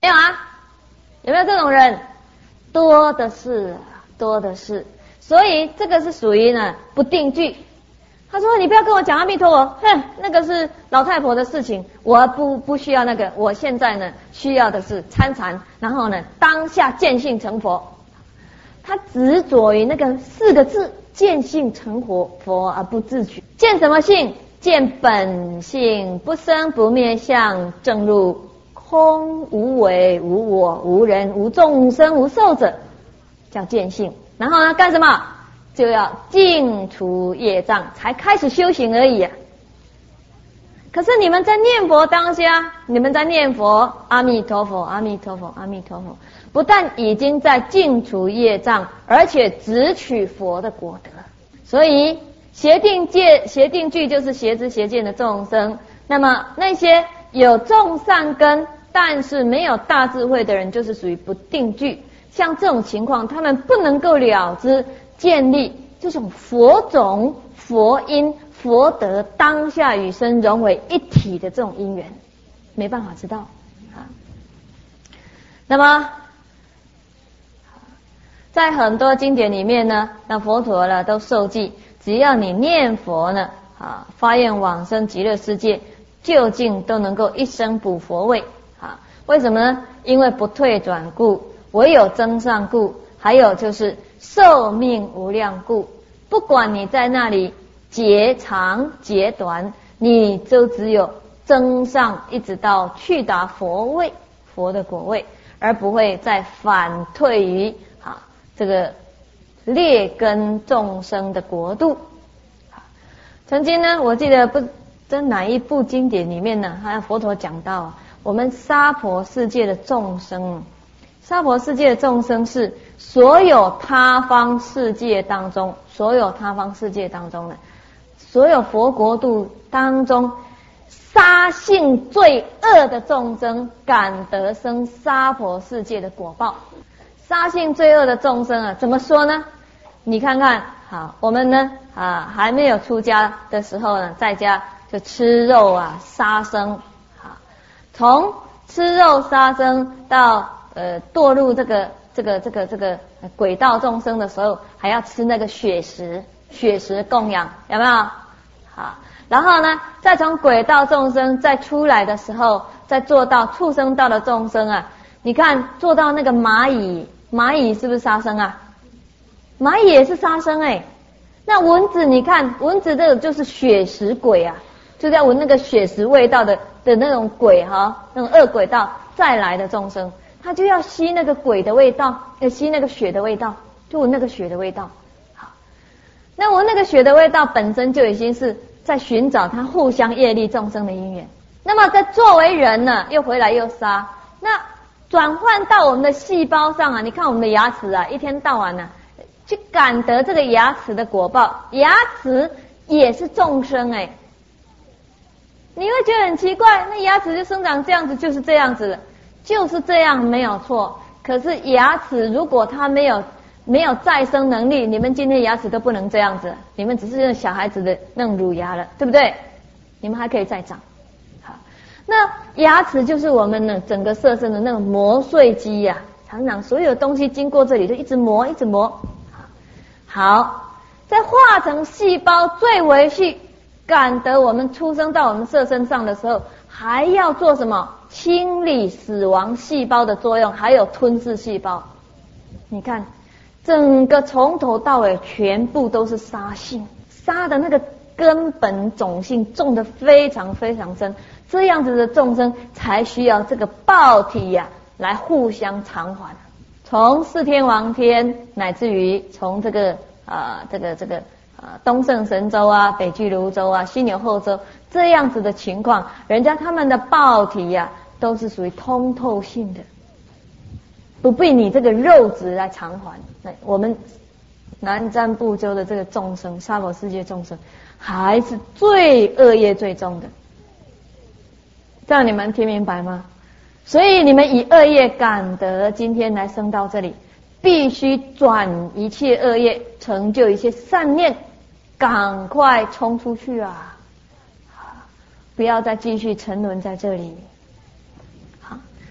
没有啊？有没有这种人？多的是，多的是。所以这个是属于呢不定句。他说你不要跟我讲阿弥陀佛，哼，那个是老太婆的事情，我不需要那个，我现在呢需要的是参禅，然后呢当下见性成佛。他执着于那个4个字，见性成佛，佛而不自取。见什么性？见本性不生不灭相，正入空无为无我无人无众生无寿者，叫见性。然后呢干什么？就要净除业障，才开始修行而已啊。可是你们在念佛当下，你们在念佛阿弥陀佛阿弥陀佛阿弥陀佛，不但已经在净除业障，而且直取佛的果德。所以邪定句就是邪知邪见的众生。那么那些有种善根但是没有大智慧的人，就是属于不定句。像这种情况，他们不能够了知建立这种佛种佛因佛德当下与生融为一体的这种因缘，没办法知道啊。那么在很多经典里面呢，那佛陀呢都受记，只要你念佛呢发愿往生极乐世界，究竟都能够一生补佛位啊。为什么呢？因为不退转故，唯有增上故，还有就是寿命无量故。不管你在那里劫长劫短，你就只有增上，一直到去达佛位，佛的果位，而不会再反退于这个劣根众生的国度。曾经呢，我记得不在哪一部经典里面呢，还有佛陀讲到我们娑婆世界的众生，娑婆世界的众生是所有他方世界当中，所有佛国度当中杀性最恶的众生，感得生娑婆世界的果报。杀性最恶的众生怎么说呢？你看看，我们呢还没有出家的时候呢，在家就吃肉杀生，从吃肉杀生到堕入这个鬼道众生的时候，还要吃那个血食供养，有没有？然后呢，再从鬼道众生再出来的时候，再做到畜生道的众生你看做到那个蚂蚁是不是杀生啊？蚂蚁也是杀生那蚊子，你看蚊子这个就是血食鬼就在闻那个血食味道的那种鬼那种恶鬼道再来的众生，他就要吸那个鬼的味道，吸那个血的味道，就闻那个血的味道。那闻那个血的味道本身就已经是在寻找他互相业力众生的因缘。那么在作为人呢，又回来又杀，那转换到我们的细胞上你看我们的牙齿一天到晚去感得这个牙齿的果报，牙齿也是众生你会觉得很奇怪，那牙齿就生长这样子，就是这样子的，就是这样没有错。可是牙齿如果它没有再生能力，你们今天牙齿都不能这样子，你们只是小孩子的那种乳牙了，对不对？你们还可以再长。那牙齿就是我们呢整个色身的那种磨碎机常常所有东西经过这里就一直磨一直磨。好，在化成细胞最为去感得我们出生到我们色身上的时候，还要做什么？清理死亡细胞的作用，还有吞噬细胞。你看整个从头到尾全部都是杀性，杀的那个根本种性种得非常非常深，这样子的众生才需要这个报体来互相偿还。从四天王天，乃至于从这个东胜神州北俱泸州西牛后州这样子的情况，人家他们的报体都是属于通透性的，不必你这个肉质来偿还。那我们南瞻部洲的这个众生，娑婆世界众生，还是最恶业最重的，这样你们听明白吗？所以你们以恶业感得今天来生到这里，必须转一切恶业，成就一些善念，赶快冲出去不要再继续沉沦在这里。好，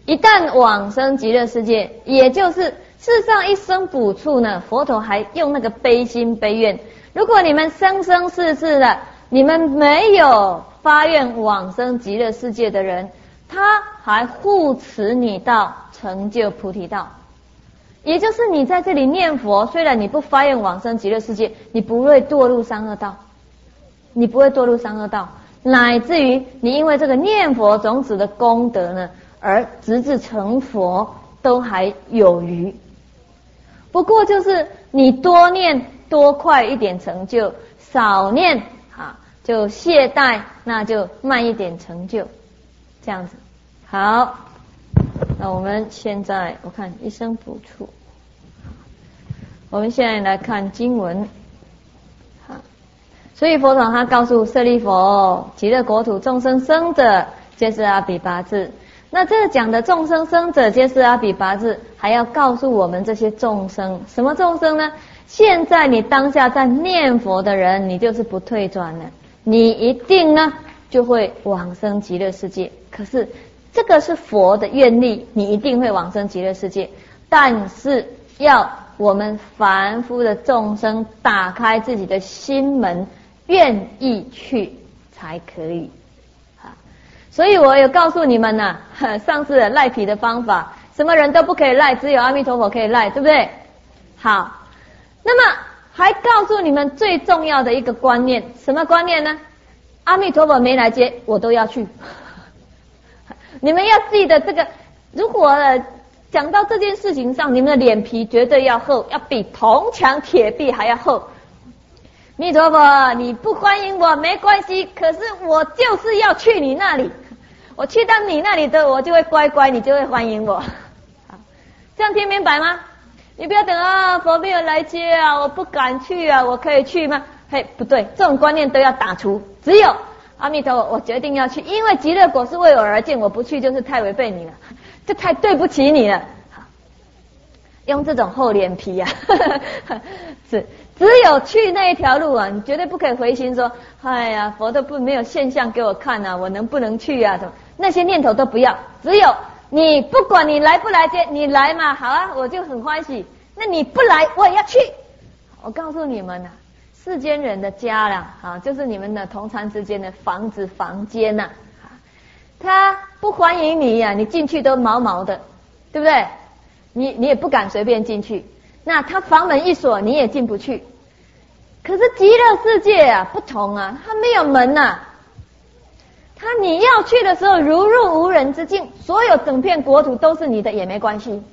一旦往生极乐世界，也就是世上一生补处呢，佛陀还用那个悲心悲愿。如果你们生生世世的，你们没有发愿往生极乐世界的人，他还护持你到成就菩提道。也就是你在这里念佛，虽然你不发愿往生极乐世界，你不会堕入三恶道，你不会堕入三恶道，乃至于你因为这个念佛种子的功德呢，而直至成佛都还有余。不过就是你多念多快一点成就，少念就懈怠，那就慢一点成就，这样子。好，那我们现在我看一生补处，我们现在来看经文。好，所以佛陀他告诉舍利弗，极乐国土众生生者皆是阿比跋致。那这讲的众生生者皆是阿比跋致，还要告诉我们这些众生，什么众生呢？现在你当下在念佛的人，你就是不退转了，你一定呢就会往生极乐世界。可是这个是佛的愿力，你一定会往生极乐世界，但是要我们凡夫的众生打开自己的心门，愿意去才可以。所以我有告诉你们呐，上次赖皮的方法，什么人都不可以赖，只有阿弥陀佛可以赖，对不对？好，那么还告诉你们最重要的一个观念，什么观念呢？阿弥陀佛没来接，我都要去。你们要记得这个，如果讲到这件事情上，你们的脸皮绝对要厚，要比铜墙铁壁还要厚。弥陀佛，你不欢迎我没关系，可是我就是要去你那里，我去到你那里的，我就会乖乖，你就会欢迎我。这样听明白吗？你不要等佛没有来接啊，我不敢去啊，我可以去吗？嘿，不对，这种观念都要打除。只有阿弥陀佛，我决定要去，因为极乐国是为我而建，我不去就是太违背你了，就太对不起你了。用这种厚脸皮啊，是只有去那一条路啊，你绝对不可以回心说，哎呀，佛都没有现象给我看啊，我能不能去啊？那些念头都不要，只有你不管你来不来接，你来嘛，好啊，我就很欢喜。那你不来，我也要去。我告诉你们世间人的家啦，就是你们的同参之间的房子房间呐，他不欢迎你呀，你进去都毛毛的，对不对？你也不敢随便进去，那他房门一锁，你也进不去。可是极乐世界不同啊，它没有门他你要去的时候如入无人之境，所有整片国土都是你的也没关系。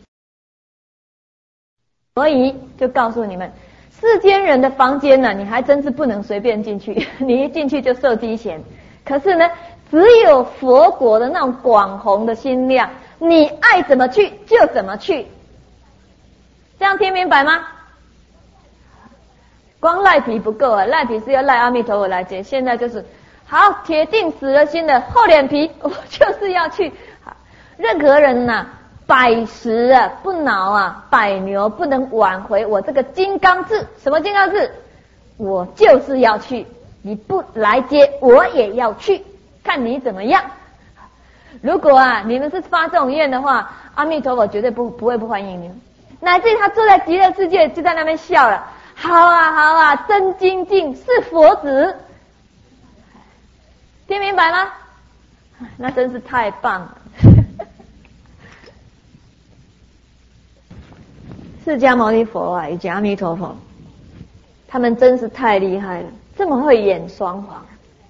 所以就告诉你们，世间人的房间你还真是不能随便进去，你一进去就受低嫌。可是呢，只有佛国的那种广宏的心量，你爱怎么去就怎么去。这样听明白吗？光赖皮不够赖皮是要赖阿弥陀佛来接，现在就是好铁定死了心的厚脸皮，我就是要去。任何人百石不挠百牛不能挽回我这个金刚智。什么金刚智？我就是要去，你不来接我也要去，看你怎么样。如果你们是发这种愿的话，阿弥陀佛绝对不会不欢迎你们，乃至于他坐在极乐世界就在那边笑了，好啊，真精进，是佛子。听明白吗？那真是太棒了。释迦牟尼佛以及阿弥陀佛，他们真是太厉害了，这么会演双簧。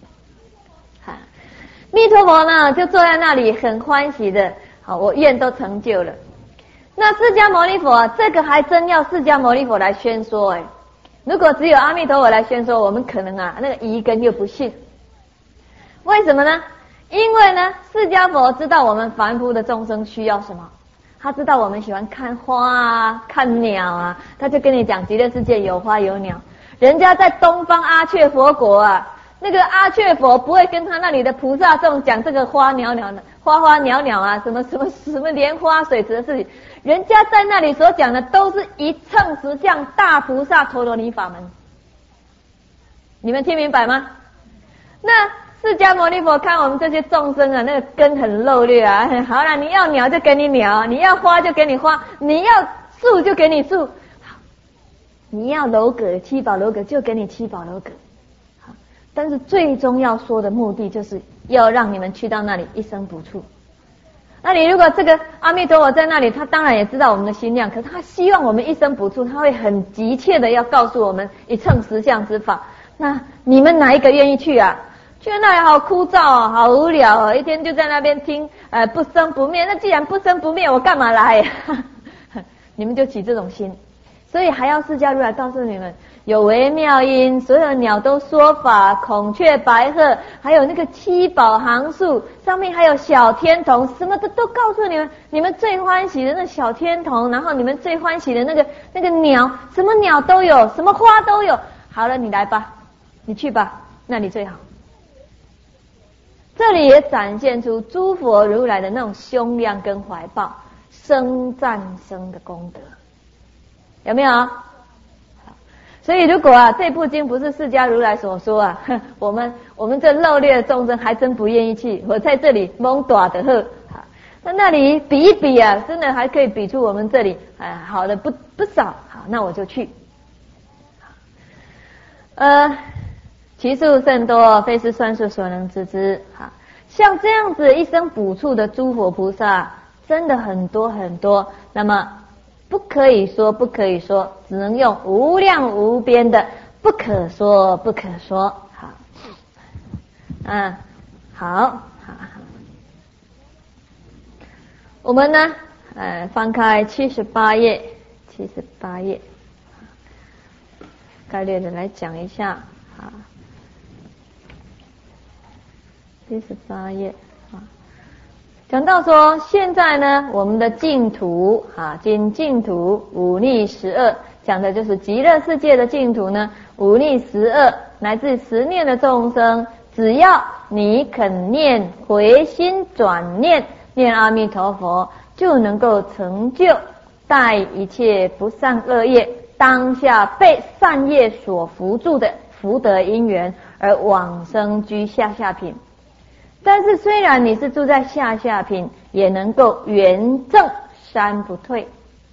弥陀佛呢就坐在那里很欢喜的，好，我愿都成就了。那释迦牟尼佛这个还真要释迦牟尼佛来宣说如果只有阿弥陀佛来宣说，我们可能那个疑根又不信。为什么呢？因为呢，释迦佛知道我们凡夫的众生需要什么，他知道我们喜欢看花看鸟他就跟你讲极乐世界有花有鸟。人家在东方阿阙佛国那个阿阙佛不会跟他那里的菩萨众讲这个花鸟鸟的花花鸟鸟什么莲花水池的事情，人家在那里所讲的都是一乘十相大菩萨陀罗尼法门。你们听明白吗？那释迦牟尼佛看我们这些众生啊，那个根很漏略啊。好了，你要鸟就给你鸟，你要花就给你花，你要树就给你树，你要楼阁七宝楼阁就给你七宝楼阁。好，但是最终要说的目的就是要让你们去到那里一生不处。那你如果这个阿弥陀佛在那里，他当然也知道我们的心量，可是他希望我们一生不处，他会很急切的要告诉我们一乘实相之法。那你们哪一个愿意去啊？觉得那里好枯燥哦，好无聊哦，一天就在那边听不生不灭。那既然不生不灭，我干嘛来？你们就起这种心，所以还要释迦如来告诉你们，有微妙音，所有鸟都说法，孔雀白鹤，还有那个七宝行树，上面还有小天童，什么的都告诉你们。你们最欢喜的那小天童，然后你们最欢喜的那个鸟，什么鸟都有，什么花都有。好了，你来吧，你去吧，那里最好。这里也展现出诸佛如来的那种胸量跟怀抱，生战生的功德，有没有？所以如果这部经不是释迦如来所说啊，我们这漏略的众生还真不愿意去。我在这里蒙短的喝，那里比一比啊，真的还可以比出我们这里好的不少。好，那我就去。其数甚多，非是算数所能知之。像这样子一生补处的诸佛菩萨，真的很多很多。那么不可以说，只能用无量无边的不可说。好，我们呢，翻开78页，概略的来讲一下。78页讲到说，现在呢，我们的净土今净土五逆12，讲的就是极乐世界的净土呢，五逆12乃至10念的众生，只要你肯念回心转念，念阿弥陀佛，就能够成就待一切不善恶业当下被善业所扶助的福德因缘，而往生居下品。但是虽然你是住在下品，也能够圆正三不退，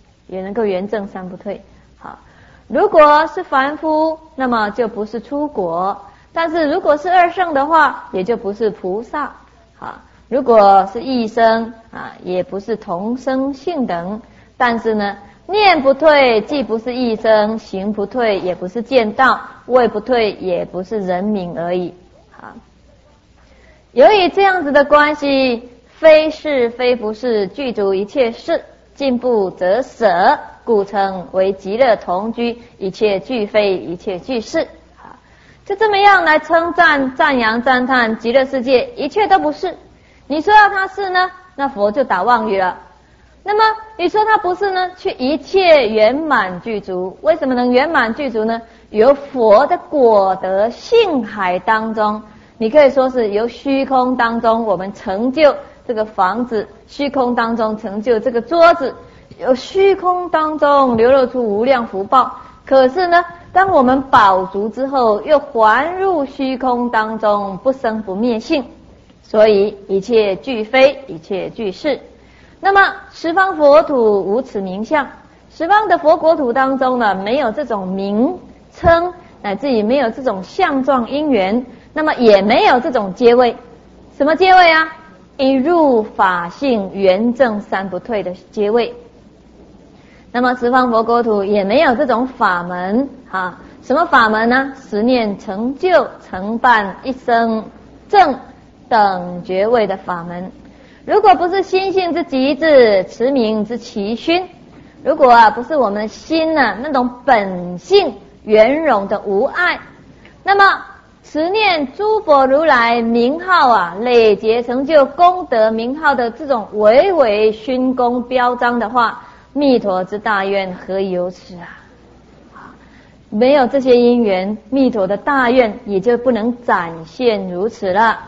好，如果是凡夫，那么就不是出国；但是如果是二圣的话，也就不是菩萨。好，如果是异生也不是同生性等。但是呢，念不退，既不是异生；行不退，也不是见道；位不退，也不是人民而已。好。由于这样子的关系，非是非不是，具足一切事，进步则舍，故称为极乐同居，一切俱非，一切俱是。就这么样来称赞、赞扬、赞叹极乐世界，一切都不是。你说要它是呢，那佛就打妄语了。那么你说它不是呢，却一切圆满具足。为什么能圆满具足呢？由佛的果德性海当中，你可以说是由虚空当中我们成就这个房子，虚空当中成就这个桌子，由虚空当中流露出无量福报。可是呢，当我们饱足之后，又还入虚空当中，不生不灭性，所以一切俱非，一切俱是。那么十方佛土无此名相，十方的佛国土当中呢，没有这种名称，乃至于没有这种相状因缘，那么也没有这种阶位。什么阶位啊？一入法性圆正三不退的阶位。那么十方佛国土也没有这种法门什么法门呢？10念成就成办一生正等觉位的法门。如果不是心性之极致，持名之奇勋，如果不是我们的心那种本性圆融的无碍，那么持念诸佛如来名号累劫成就功德名号的这种巍巍勋功标章的话，弥陀之大愿何以有此没有这些因缘，弥陀的大愿也就不能展现如此了。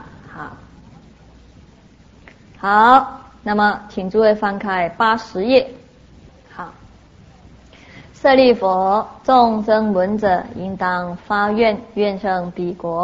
好，那么请诸位翻开80页。好，舍利佛，众生闻者，应当发愿，愿生彼国。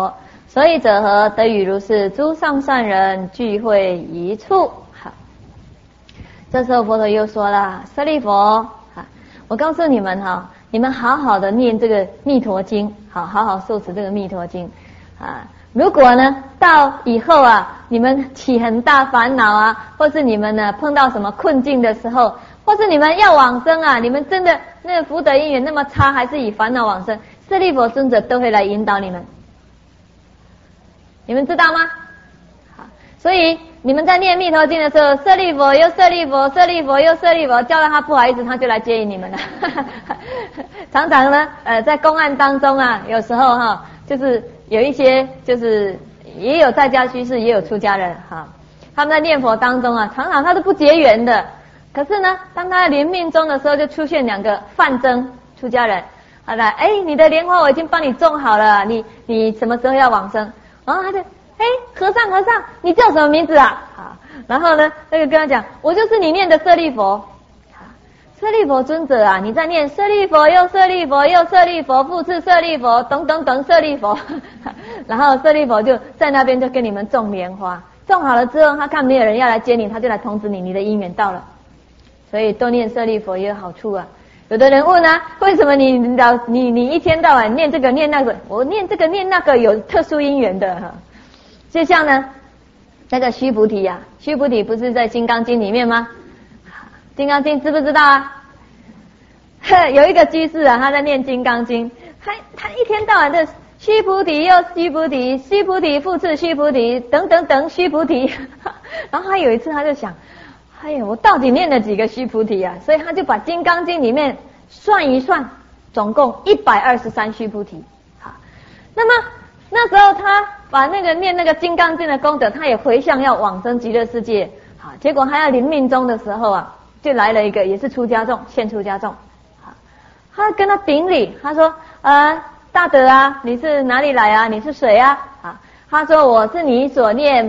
所以者何？得与如是诸上善人聚会一处。好，这时候佛陀又说了：舍利弗，我告诉你们哈，你们好好的念这个弥陀经，好好受持这个弥陀经啊。如果呢到以后啊，你们起很大烦恼啊，或是你们呢碰到什么困境的时候，或是你们要往生啊，你们真的那个福德因缘那么差，还是以烦恼往生，舍利弗尊者都会来引导你们。你们知道吗？好，所以你们在念弥陀经的时候，舍利弗又舍利弗，舍利弗又舍利弗，叫到他不好意思，他就来接引你们了。常常呢，在公案当中啊，有时候哈，就是有一些就是也有在家居士，也有出家人哈，他们在念佛当中啊，常常他都不结缘的。可是呢，当他临命终的时候，就出现两个范增出家人，好了，你的莲花我已经帮你种好了，你什么时候要往生？然后他就，和尚，你叫什么名字啊？好，然后呢，那个跟他讲，我就是你念的舍利弗。舍利弗尊者啊，你在念舍利弗又舍利弗又舍利弗，复次舍利弗，等舍利弗。然后舍利弗就在那边就跟你们种莲花，种好了之后，他看没有人要来接你，他就来通知你，你的因缘到了。所以多念舍利弗也有好处啊。有的人问啊，为什么你一天到晚念这个念那个？我念这个念那个有特殊因缘的哈。就像呢，那个须菩提呀，须菩提不是在《金刚经》里面吗？《金刚经》知不知道啊？有一个居士啊，他在念《金刚经》，他一天到晚的须菩提又须菩提，须菩提复次须菩提，等须菩提。然后他有一次他就想，我到底念了几个须菩提啊？所以他就把《金刚经》里面算一算，总共123须菩提。好，那么那时候他把那个念那个《金刚经》的功德，他也回向要往生极乐世界。好，结果他要临命终的时候啊，就来了一个也是出家众，现出家众。好，他跟他顶礼，他说：大德啊，你是哪里来啊？你是谁啊？啊，他说我是你所念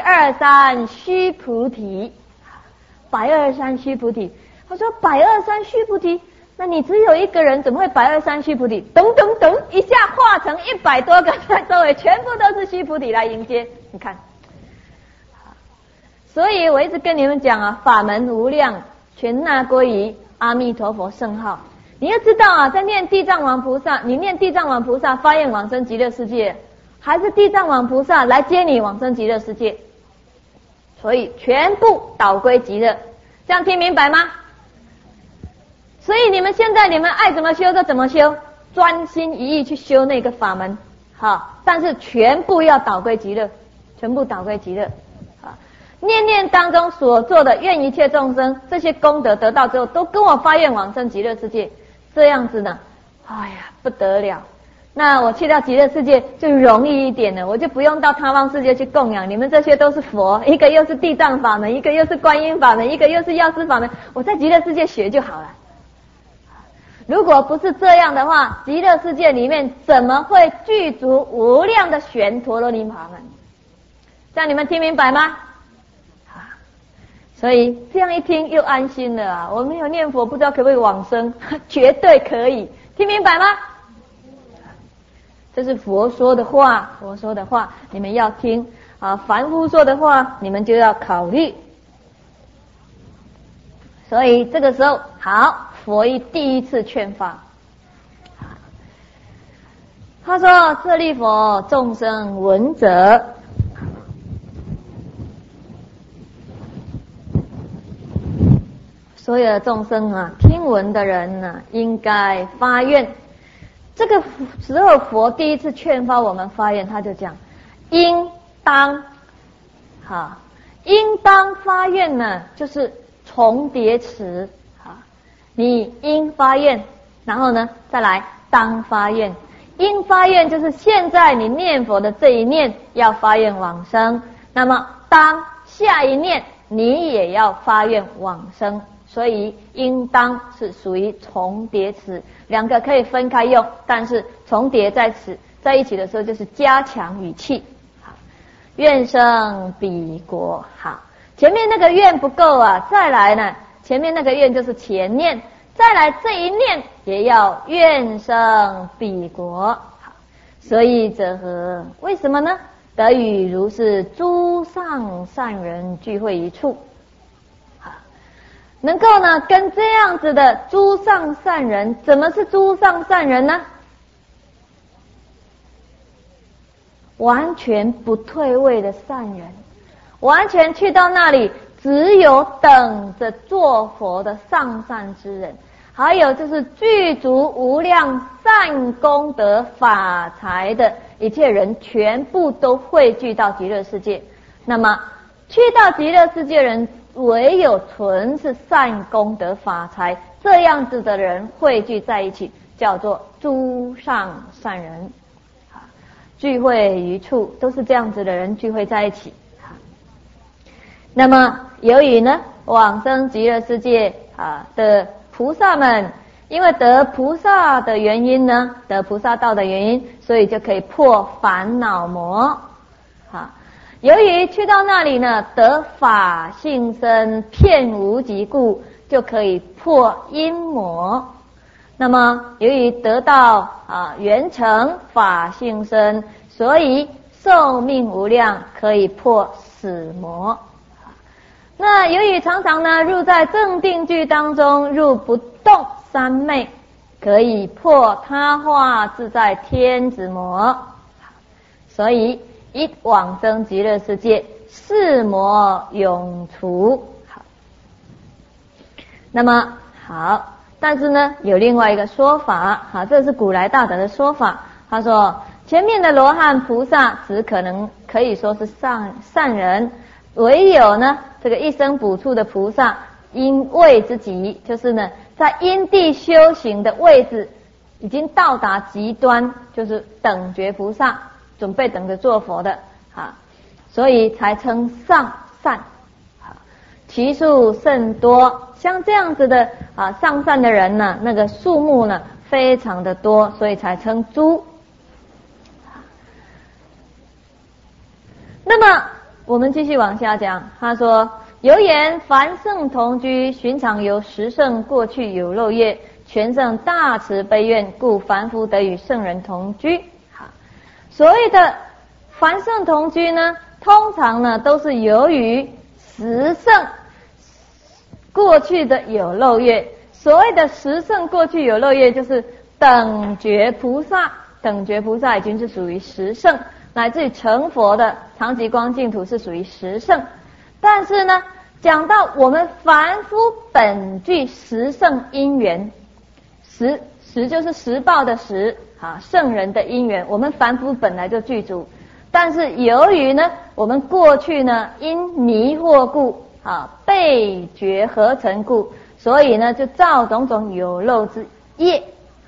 123须菩提。123须菩提，他说123须菩提，那你只有一个人，怎么会123须菩提？等，一下化成100多个在周围，全部都是须菩提来迎接。你看，所以我一直跟你们讲啊，法门无量，全纳归于阿弥陀佛圣号。你要知道啊，在念地藏王菩萨，你念地藏王菩萨发愿往生极乐世界，还是地藏王菩萨来接你往生极乐世界？所以全部导归极乐，这样听明白吗？所以你们现在你们爱怎么修就怎么修，专心一意去修那个法门，好，但是全部要导归极乐，全部导归极乐。好，念念当中所做的，愿一切众生这些功德得到之后，都跟我发愿往生极乐世界，这样子呢，不得了。那我去到极乐世界就容易一点了，我就不用到他方世界去供养你们，这些都是佛，一个又是地藏法门，一个又是观音法门，一个又是药师法门，我在极乐世界学就好了。如果不是这样的话，极乐世界里面怎么会具足无量的旋陀罗尼法门？这样你们听明白吗？所以这样一听又安心了啊！我没有念佛，不知道可不可以往生，绝对可以，听明白吗？这是佛说的话，佛说的话你们要听啊，凡夫说的话你们就要考虑。所以这个时候好，佛第一次劝发，他说：舍利弗，众生闻者，所有的众生啊，听闻的人呢，应该发愿。这个时候佛第一次劝发我们发愿，他就讲应当发愿呢，就是重叠词，你应发愿，然后呢再来当发愿。应发愿就是现在你念佛的这一念要发愿往生，那么当下一念你也要发愿往生，所以应当是属于重叠词，两个可以分开用，但是重叠在一起的时候就是加强语气。好，愿生彼国。好，前面那个愿不够啊，再来呢，前面那个愿就是前念，再来这一念也要愿生彼国。好， 所以者何？为什么呢？得与如是诸上善人聚会一处，能够呢跟这样子的诸上善人，怎么是诸上善人呢？完全不退位的善人，完全去到那里只有等着做佛的上善之人，还有就是具足无量善功德法财的一切人，全部都汇聚到极乐世界。那么去到极乐世界人，唯有纯是善功德法财，这样子的人汇聚在一起，叫做诸上善人。聚会一处，都是这样子的人聚会在一起。那么由于呢往生极乐世界的菩萨们，因为得菩萨的原因呢，得菩萨道的原因，所以就可以破烦恼魔。由于去到那里呢，得法性身遍无极故，就可以破阴魔。那么由于得到圆成法性身，所以寿命无量，可以破死魔。那由于常常呢入在正定句当中，入不动三昧，可以破他化自在天子魔。所以一往生极乐世界，四魔永除。好，那么好，但是呢有另外一个说法，这是古来大德的说法。他说前面的罗汉菩萨只可以说是善人，唯有呢这个一生补处的菩萨，因位之极，就是呢在因地修行的位置已经到达极端，就是等觉菩萨，准备等着做佛的所以才称上善。其数甚多，像这样子的上善的人呢，那个数目呢非常的多，所以才称诸。那么我们继续往下讲，他说由言凡圣同居，寻常由十圣过去有漏业，全圣大慈悲愿，故凡夫得与圣人同居。所谓的凡圣同居呢，通常呢都是由于十圣过去的有漏业。所谓的十圣过去有漏业，就是等觉菩萨，等觉菩萨已经是属于十圣，乃至于成佛的常寂光净土是属于十圣。但是呢讲到我们凡夫本具十圣因缘，十就是十报的十圣人的因缘，我们凡夫本来就具足，但是由于呢我们过去呢因迷惑故被觉合成故，所以呢就造种种有漏之业。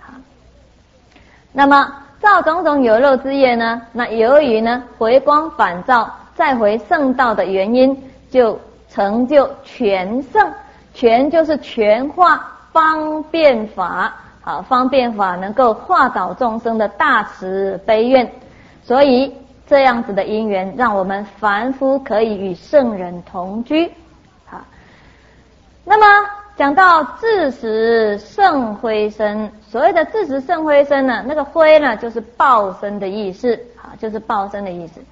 那么造种种有漏之业呢，那由于呢回光返照再回圣道的原因，就成就全圣。全就是全化方便法，方便法能够化导众生的大慈悲愿，所以这样子的因缘，让我们凡夫可以与圣人同居。那么讲到自实圣辉身，所谓的自实圣辉身呢，那个辉呢就是报身的意思，就是报身的意思。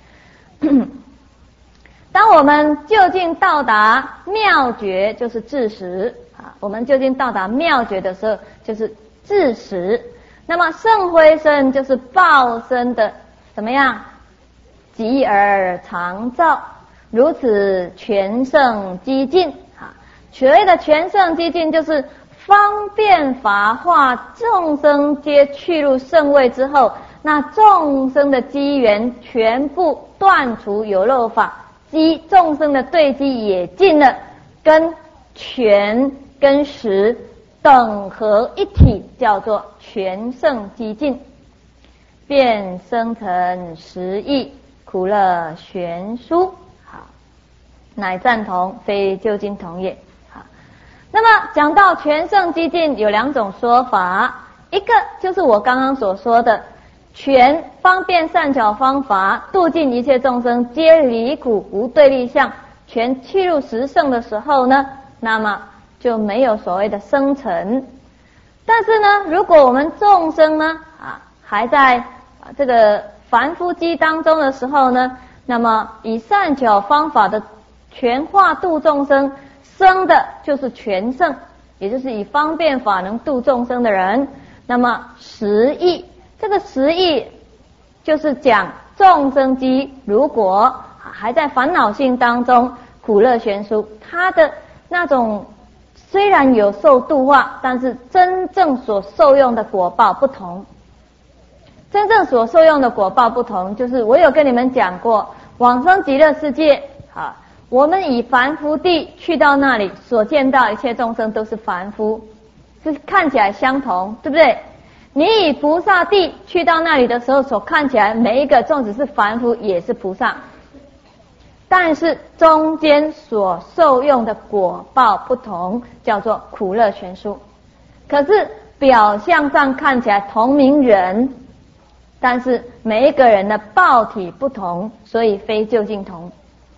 当我们究竟到达妙觉，就是自实我们究竟到达妙觉的时候，就是自实。那么圣辉身就是报身的怎么样？极而常照，如此全圣激进。所谓的全圣激进，就是方便法化众生皆去入圣位之后，那众生的机缘全部断除有漏法，众生的对机也尽了，跟全跟实等合一体，叫做全圣激进，便生成实义，苦乐悬殊。乃赞同，非究竟同也。那么讲到全圣激进有两种说法，一个就是我刚刚所说的全方便善巧方法，度尽一切众生皆离苦无对立相，全去入十圣的时候呢，那么就没有所谓的生成。但是呢如果我们众生呢还在这个凡夫机当中的时候呢，那么以善巧方法的全化度众生，生的就是全圣，也就是以方便法能度众生的人。那么十义，这个十义就是讲众生机如果还在烦恼性当中，苦乐悬殊，他的那种虽然有受度化，但是真正所受用的果报不同。真正所受用的果报不同，就是我有跟你们讲过，往生极乐世界我们以凡夫地去到那里，所见到一切众生都是凡夫，是看起来相同，对不对？你以菩萨地去到那里的时候，所看起来每一个纵使是凡夫也是菩萨，但是中间所受用的果报不同，叫做苦乐悬殊。可是表象上看起来同名人，但是每一个人的报体不同，所以非究竟同。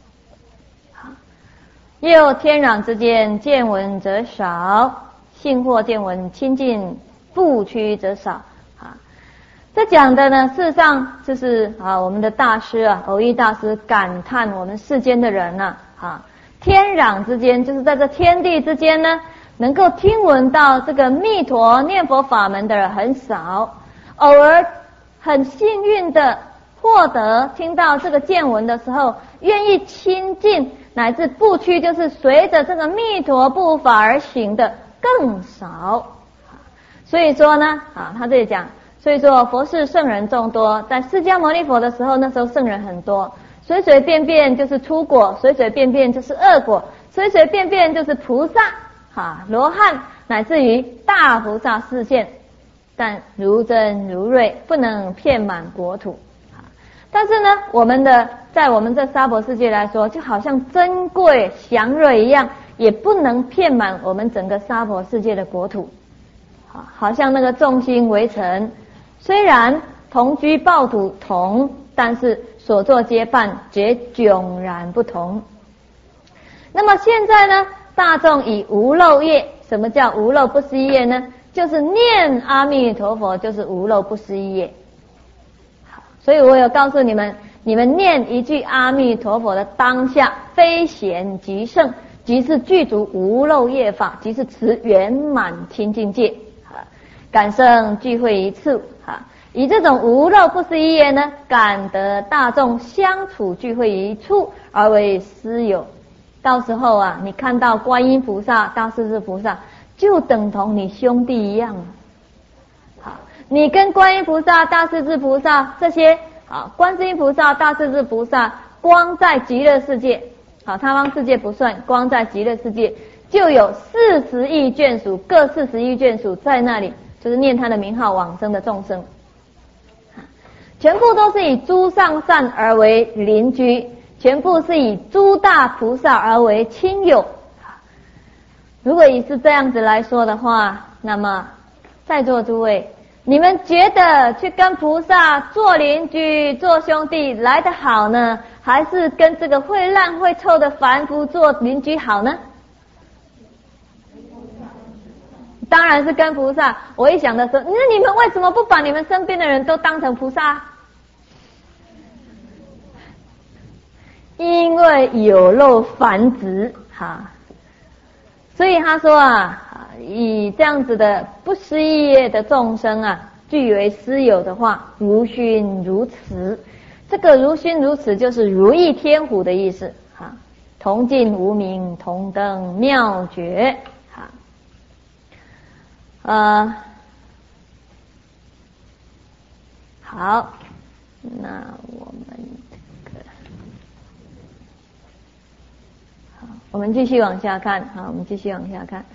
又天壤之间，见闻则少，信或见闻亲近不趋则少。这讲的呢，事实上就是我们的大师蕅益大师感叹我们世间的人天壤之间，就是在这天地之间呢，能够听闻到这个密陀念佛法门的人很少，偶尔很幸运的获得听到这个见闻的时候，愿意亲近乃至不趋，就是随着这个密陀步法而行的更少。所以说呢他这里讲，所以说佛世圣人众多，在释迦牟尼佛的时候，那时候圣人很多，随随便便就是初果，随随便便就是二果，随随便便就是菩萨罗汉，乃至于大菩萨示现，但如真如瑞，不能遍满国土。但是呢，在我们这娑婆世界来说，就好像珍贵祥瑞一样，也不能遍满我们整个娑婆世界的国土。好像那个众星围城，虽然同居报土同，但是所作皆办皆迥然不同。那么现在呢，大众以无漏业，什么叫无漏不思议业呢？就是念阿弥陀佛，就是无漏不思议业。所以我有告诉你们，你们念一句阿弥陀佛的当下，非贤即圣，即是具足无漏业法，即是持圆满清净戒。感生聚会一处以这种无漏不思议业呢，感得大众相处聚会一处而为师友。到时候你看到观音菩萨、大势至菩萨，就等同你兄弟一样。你跟观音菩萨、大势至菩萨这些观世音菩萨、大势至菩萨，光在极乐世界他方世界不算，光在极乐世界就有40亿眷属，各40亿眷属在那里，就是念他的名号往生的众生，全部都是以诸上善而为邻居，全部是以诸大菩萨而为亲友。如果是这样子来说的话，那么在座诸位，你们觉得去跟菩萨做邻居、做兄弟来得好呢，还是跟这个会烂会臭的凡夫做邻居好呢？当然是跟菩萨。我一想的时候，那你们为什么不把你们身边的人都当成菩萨？因为有漏繁殖所以他说以这样子的不思议业的众生据为师友的话，如熏如瓷。这个如熏如瓷就是如意天虎的意思同尽无明，同登妙觉好，那我们继续往下看我们继续往下看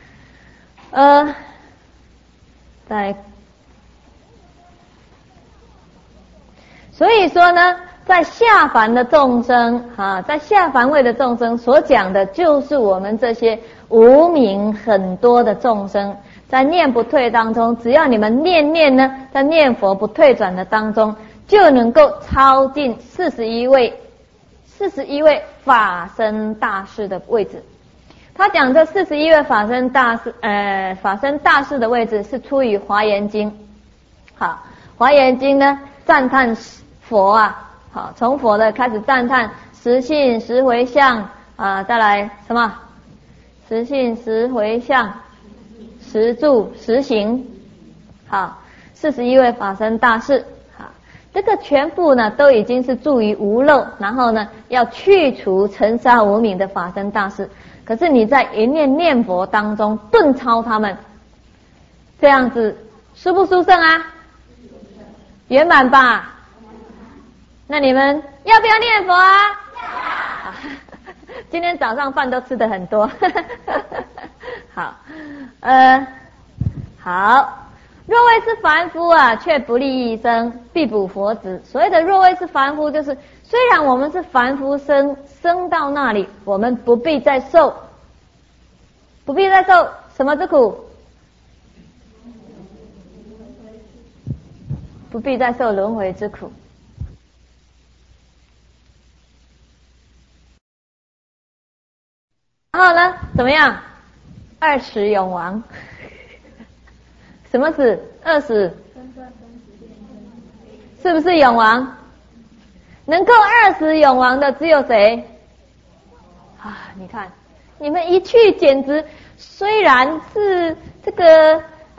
所以说呢，在下凡的众生在下凡位的众生所讲的就是我们这些无明很多的众生，在念不退当中，只要你们念呢，在念佛不退转的当中，就能够超进41位法身大士的位置。他讲这41位法身大士的位置是出于华严经华严经呢赞叹佛啊，好，从佛的开始赞叹实性、实回向再来什么？实性、实回向、实住、实行，好，41位法身大士，好，这个全部呢都已经是住于无漏，然后呢要去除尘沙无明的法身大士。可是你在一念念佛当中顿超他们，这样子殊不殊胜啊？圆满吧？那你们要不要念佛啊？今天早上饭都吃得很多。好，好，若谓是凡夫啊，却不立一生，必补佛子。所谓的若谓是凡夫，就是虽然我们是凡夫生到那里，我们不必再受什么之苦？不必再受轮回之苦。然后呢，怎么样？20永亡。什么死？20，是不是永亡？能够20永亡的只有谁？啊，你看，你们一去简直，虽然是这个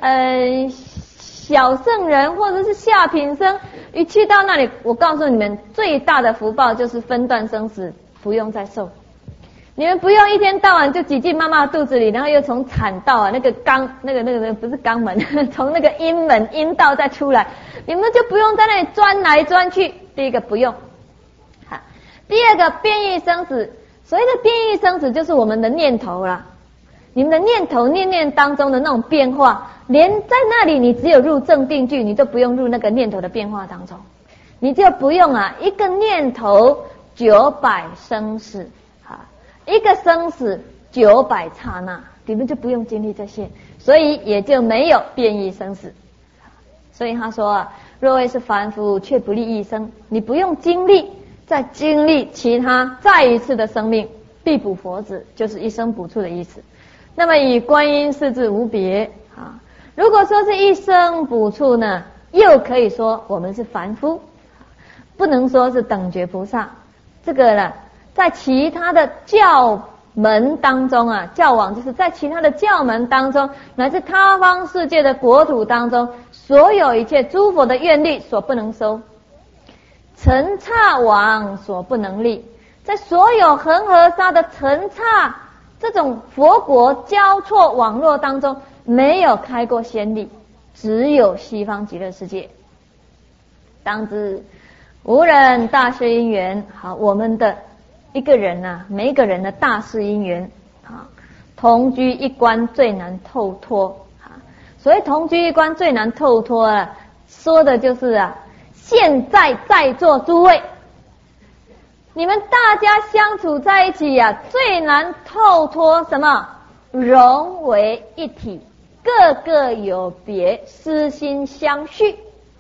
小圣人或者是下品生，一去到那里，我告诉你们，最大的福报就是分段生死，不用再受。你们不用一天到晚就挤进妈妈肚子里，然后又从产道啊那个肛那个不是肛门，从那个阴门阴道再出来，你们就不用在那里钻来钻去。第一个不用，好，第二个变异生死。所谓的变异生死就是我们的念头啦，你们的念头念念当中的那种变化，连在那里你只有入正定句，你都不用入那个念头的变化当中，你就不用一个念头900生死。一个生死900刹那，你们就不用经历这些，所以也就没有变异生死。所以他说若谓是凡夫，却不立一生，你不用经历，再经历其他再一次的生命，必补佛子，就是一生补处的意思。那么以观音世智无别如果说是一生补处呢，又可以说我们是凡夫，不能说是等觉菩萨。这个呢在其他的教门当中教网就是在其他的教门当中，乃至他方世界的国土当中，所有一切诸佛的愿力所不能收，尘刹网所不能立，在所有恒河沙的尘刹这种佛国交错网络当中，没有开过先例，只有西方极乐世界。当知无人大事因缘，好，我们的一个人每一个人的大事因缘同居一关最难透脱所谓同居一关最难透脱说的就是现在在座诸位，你们大家相处在一起最难透脱什么？融为一体，个个有别，私心相续，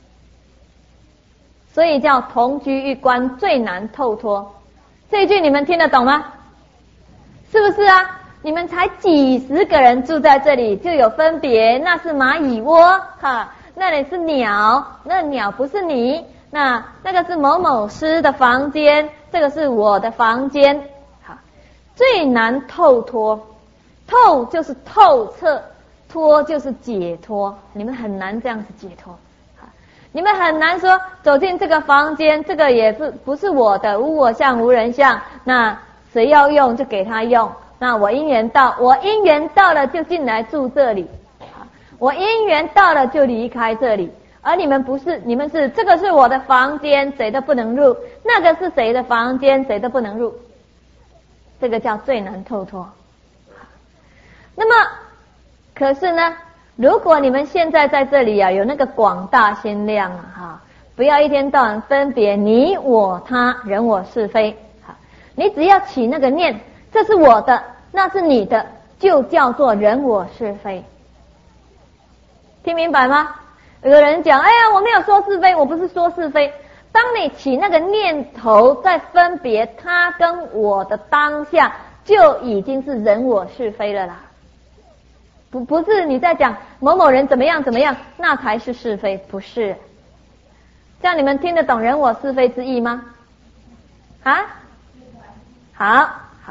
所以叫同居一关最难透脱。这一句你们听得懂吗？是不是你们才几十个人住在这里就有分别，那是蚂蚁窝那里是鸟，那鸟不是你，那个是某某师的房间，这个是我的房间。好，最难透脱，透就是透彻，脱就是解脱，你们很难这样子解脱。你们很难说走进这个房间，这个也不是我的，无我相无人相，那谁要用就给他用，那我因缘到了就进来住这里，我因缘到了就离开这里。而你们不是，你们是这个是我的房间，谁都不能入，那个是谁的房间，谁都不能入，这个叫最难透脱。那么可是呢，如果你们现在在这里有那个广大心量不要一天到晚分别你我他人我是非你只要起那个念，这是我的，那是你的，就叫做人我是非。听明白吗？有个人讲我没有说是非，我不是说是非。当你起那个念头在分别他跟我的当下，就已经是人我是非了啦。不是你在讲某某人怎么样怎么样，那才是是非，不是。 这样你们听得懂人我是非之意吗？啊？好。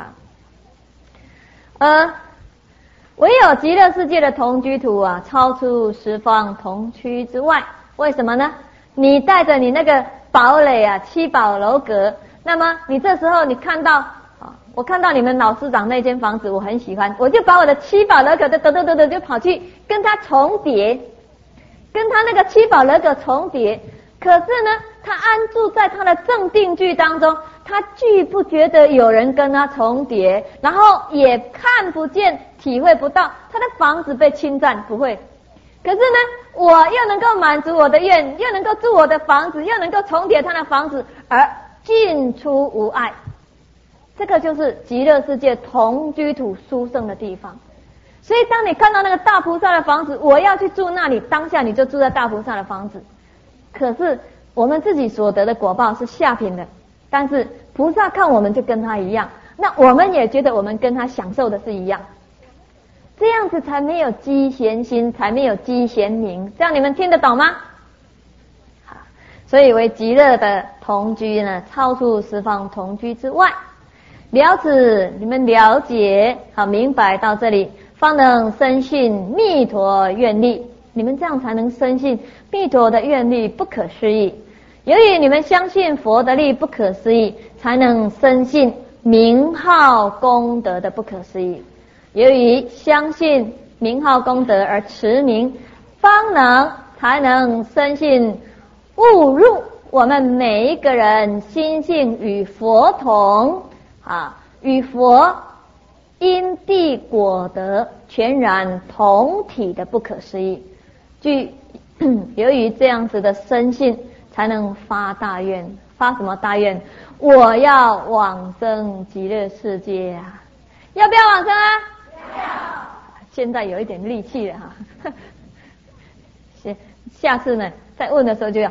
唯有极乐世界的同居土啊，超出十方同区之外。为什么呢？你带着你那个堡垒啊，七宝楼阁，那么你这时候你看到我看到你们老师长那间房子，我很喜欢，我就把我的七宝楼阁的就跑去跟他重叠，跟他那个七宝楼阁重叠。可是呢，他安住在他的正定句当中，他既不觉得有人跟他重叠，然后也看不见、体会不到他的房子被侵占，不会。可是呢，我又能够满足我的愿，又能够住我的房子，又能够重叠他的房子，而进出无碍。这个就是极乐世界同居土殊胜的地方。所以当你看到那个大菩萨的房子，我要去住那里，当下你就住在大菩萨的房子。可是我们自己所得的果报是下品的，但是菩萨看我们就跟他一样，那我们也觉得我们跟他享受的是一样，这样子才没有积嫌心，才没有积嫌名。这样你们听得懂吗？好，所以为极乐的同居呢，超出十方同居之外。了此，你们了解好明白到这里，方能深信弥陀愿力。你们这样才能深信弥陀的愿力不可思议。由于你们相信佛的力不可思议，才能深信名号功德的不可思议。由于相信名号功德而持名，才能深信悟入我们每一个人心性与佛同与佛因地果德全然同体的不可思议。由于这样子的深信，才能发大愿。发什么大愿？我要往生极乐世界啊！要不要往生啊？要。现在有一点力气了哈。下次呢，再问的时候就要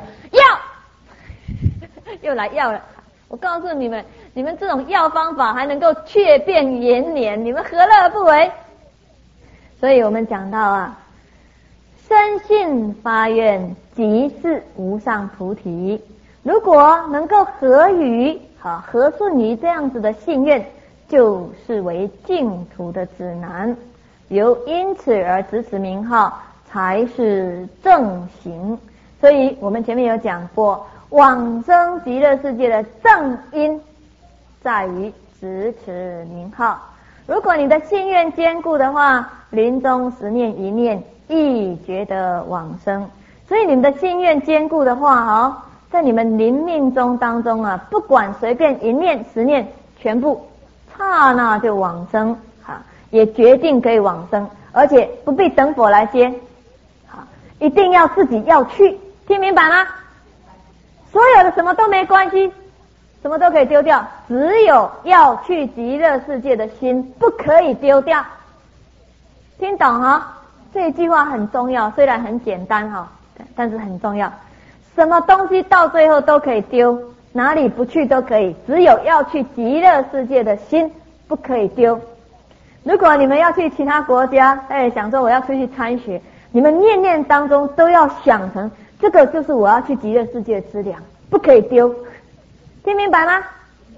又来要了。我告诉你们，你们这种要方法还能够确变延年，你们何乐而不为？所以我们讲到深信发愿即是无上菩提。如果能够合顺于这样子的信愿，就是为净土的指南。因此而执持名号，才是正行。所以我们前面有讲过，往生极乐世界的正因在于执持名号。如果你的信愿坚固的话，临终十念一念亦觉得往生。所以你们的心愿坚固的话在你们临命终当中不管随便一念十念，全部刹那就往生也决定可以往生，而且不必等佛来接一定要自己要去。听明白吗？所有的什么都没关系，什么都可以丢掉，只有要去极乐世界的心不可以丢掉。听懂这一句话很重要，虽然很简单但是很重要。什么东西到最后都可以丢，哪里不去都可以，只有要去极乐世界的心不可以丢。如果你们要去其他国家想说我要出去参学，你们念念当中都要想成这个就是我要去极乐世界的资粮，不可以丢。听明白吗？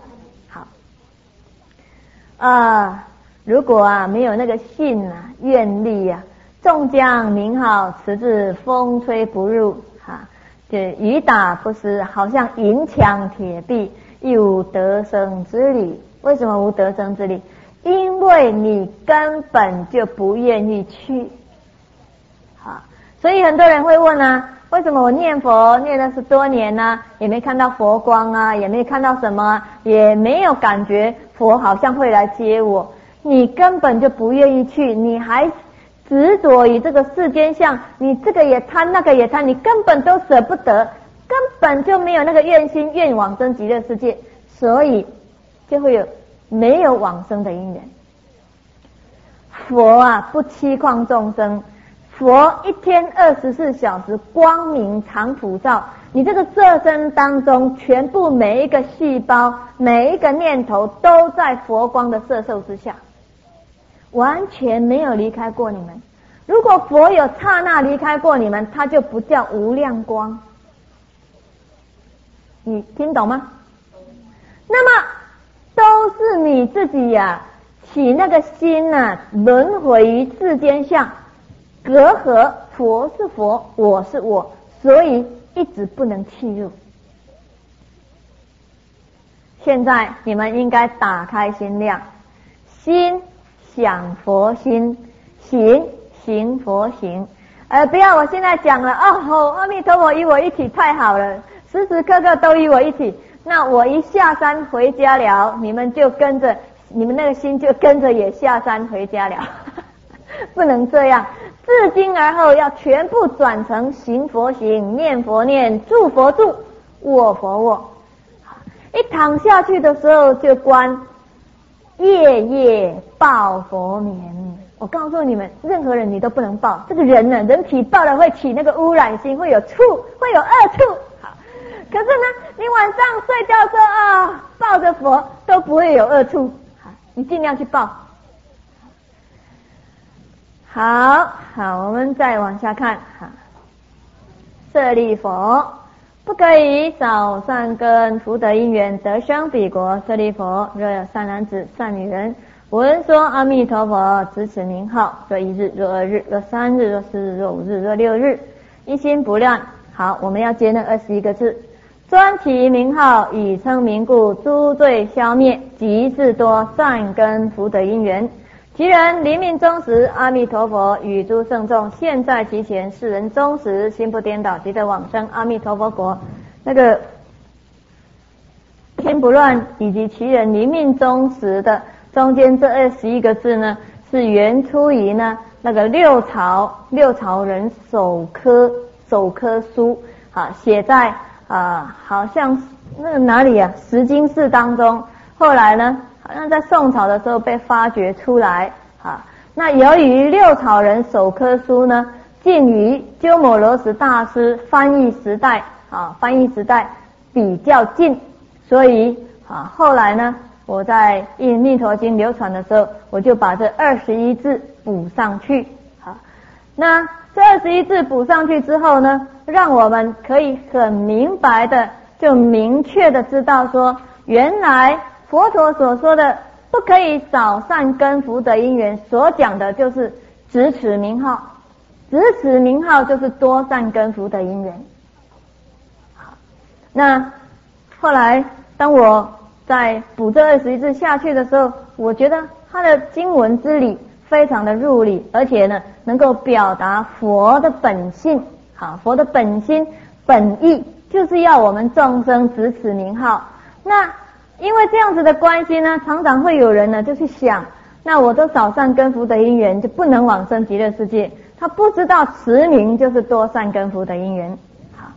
好如果没有那个信愿力纵将名号持至风吹不入雨打不湿，好像银墙铁壁，亦无得生之理。为什么无得生之理？因为你根本就不愿意去所以很多人会问为什么我念佛念了10多年也没看到佛光也没看到什么也没有感觉佛好像会来接我。你根本就不愿意去，你还执着于这个世间相，你这个也贪那个也贪，你根本都舍不得，根本就没有那个愿心愿往生极乐世界，所以就会有没有往生的因缘。佛不欺诳众生，佛一天24小时光明常普照，你这个色身当中全部每一个细胞每一个念头都在佛光的摄受之下，完全没有离开过你们。如果佛有刹那离开过你们，它就不叫无量光。 你听懂吗？那么都是你自己呀，起那个心啊，轮回于世间相，隔阂，佛是佛，我是我，所以一直不能契入。现在你们应该打开心量，心想佛心，行行佛行，不要我现在讲了哦，阿弥陀佛与我一起太好了，时时刻刻都与我一起，那我一下山回家了，你们就跟着，你们那个心就跟着也下山回家了不能这样，自今而后要全部转成行佛行，念佛念，住佛住，卧佛卧。一躺下去的时候就关夜夜抱佛眠。我告诉你们，任何人你都不能抱，这个人呢，人体抱了会起那个污染心，会有触，会有恶触。好，可是呢，你晚上睡觉的时候抱着佛都不会有恶触。好，你尽量去抱。好，我们再往下看。好，舍利弗，不可以少善根福德因缘得生彼国。舍利弗，若有善男子善女人，闻说阿弥陀佛，执此名号，若一日，若二日，若三日，若四日，若五日，若六日，一心不乱。好，我们要接那21个字，专其名号，以称名故，诸罪消灭，即是多善根福德因缘。其人临命终时，阿弥陀佛与诸圣众现在其前，世人终时心不颠倒，即得往生阿弥陀佛国。那个心不乱以及其人临命终时的中间这21个字呢，是源出于呢那个六朝人手刻书写在好像那个哪里石经寺当中，后来呢好像在宋朝的时候被发掘出来那由于六朝人手刻书呢近于鸠摩罗什大师翻译时代比较近，所以后来呢我在印密陀经流传的时候，我就把这21字补上去。好，那这21字补上去之后呢，让我们可以很明白的就明确的知道说，原来佛陀所说的不可以少善根福德因缘，所讲的就是执此名号，执此名号就是多善根福德因缘。好，那后来当我在补这21字下去的时候，我觉得它的经文之理非常的入理，而且呢能够表达佛的本性。好，佛的本心本意就是要我们众生执此名号。那因为这样子的关系呢，常常会有人呢就去想，那我都少善根福德因缘就不能往生极乐世界，他不知道持名就是多善根福德因缘。好，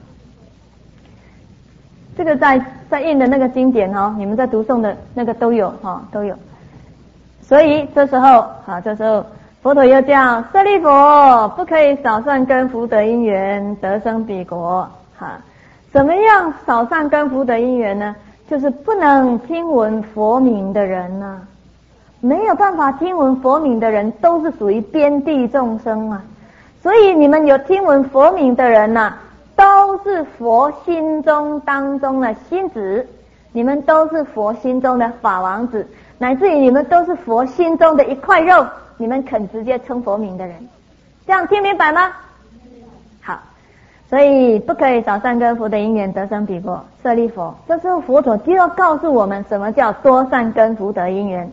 这个在印的那个经典你们在读诵的那个都有都有。所以这时候佛陀又叫舍利弗，不可以少善根福德因缘得生彼国。怎么样少善根福德因缘呢？就是不能听闻佛名的人没有办法听闻佛名的人都是属于边地众生所以你们有听闻佛名的人都是佛心中当中的心子，你们都是佛心中的法王子，乃至于你们都是佛心中的一块肉，你们肯直接称佛名的人，这样听明白吗？好，所以不可以少善根福德因缘得生彼国。舍利弗，这时候佛陀就要告诉我们什么叫多善根福德因缘。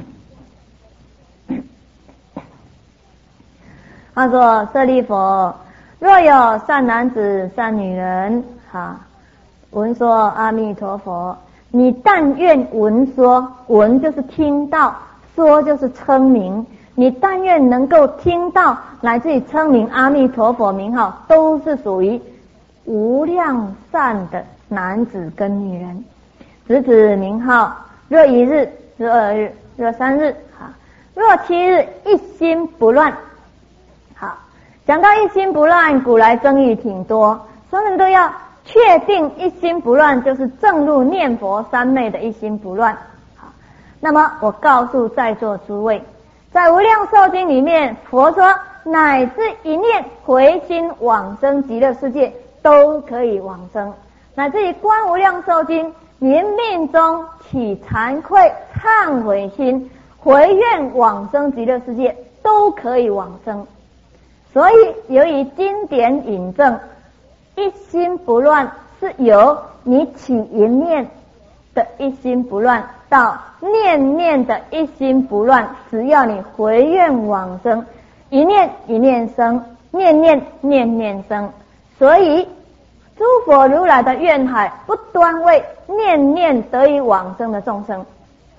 他说，舍利弗，若有善男子善女人闻说阿弥陀佛，你但愿闻说，闻就是听到，说就是称名，你但愿能够听到来自于称名阿弥陀佛名号，都是属于无量善的男子跟女人。执此名号，若一日，若二日，若三日，若7日，一心不乱。好，讲到一心不乱，古来争议挺多，所有人都要确定一心不乱就是正入念佛三昧的一心不乱。好，那么我告诉在座诸位，在无量寿经里面，佛说乃至一念回心往生极乐世界都可以往生。 乃至于观无量寿经，临命中起惭愧忏悔心，回愿往生极乐世界，都可以往生。所以由于经典引证，一心不乱是由你起一念的一心不乱到念念的一心不乱，只要你回愿往生，一念一念生，念念念念生。所以诸佛如来的愿海不端为念念得以往生的众生。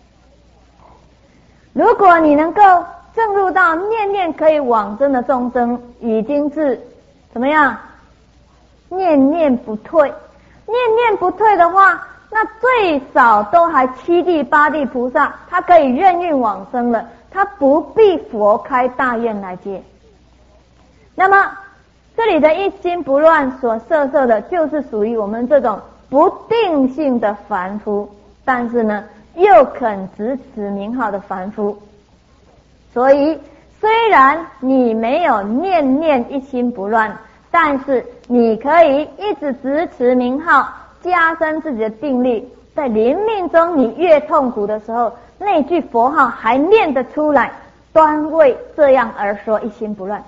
如果你能够证入到念念可以往生的众生，已经是怎么样？念念不退。念念不退的话，那最少都还七地八地菩萨，他可以任运往生了，他不必佛开大愿来接。那么这里的一心不乱所摄受的，就是属于我们这种不定性的凡夫，但是呢又肯执持名号的凡夫。所以虽然你没有念念一心不乱，但是你可以一直执持名号，加深自己的定力，在临命中你越痛苦的时候，那句佛号还念得出来，端为这样而说一心不乱。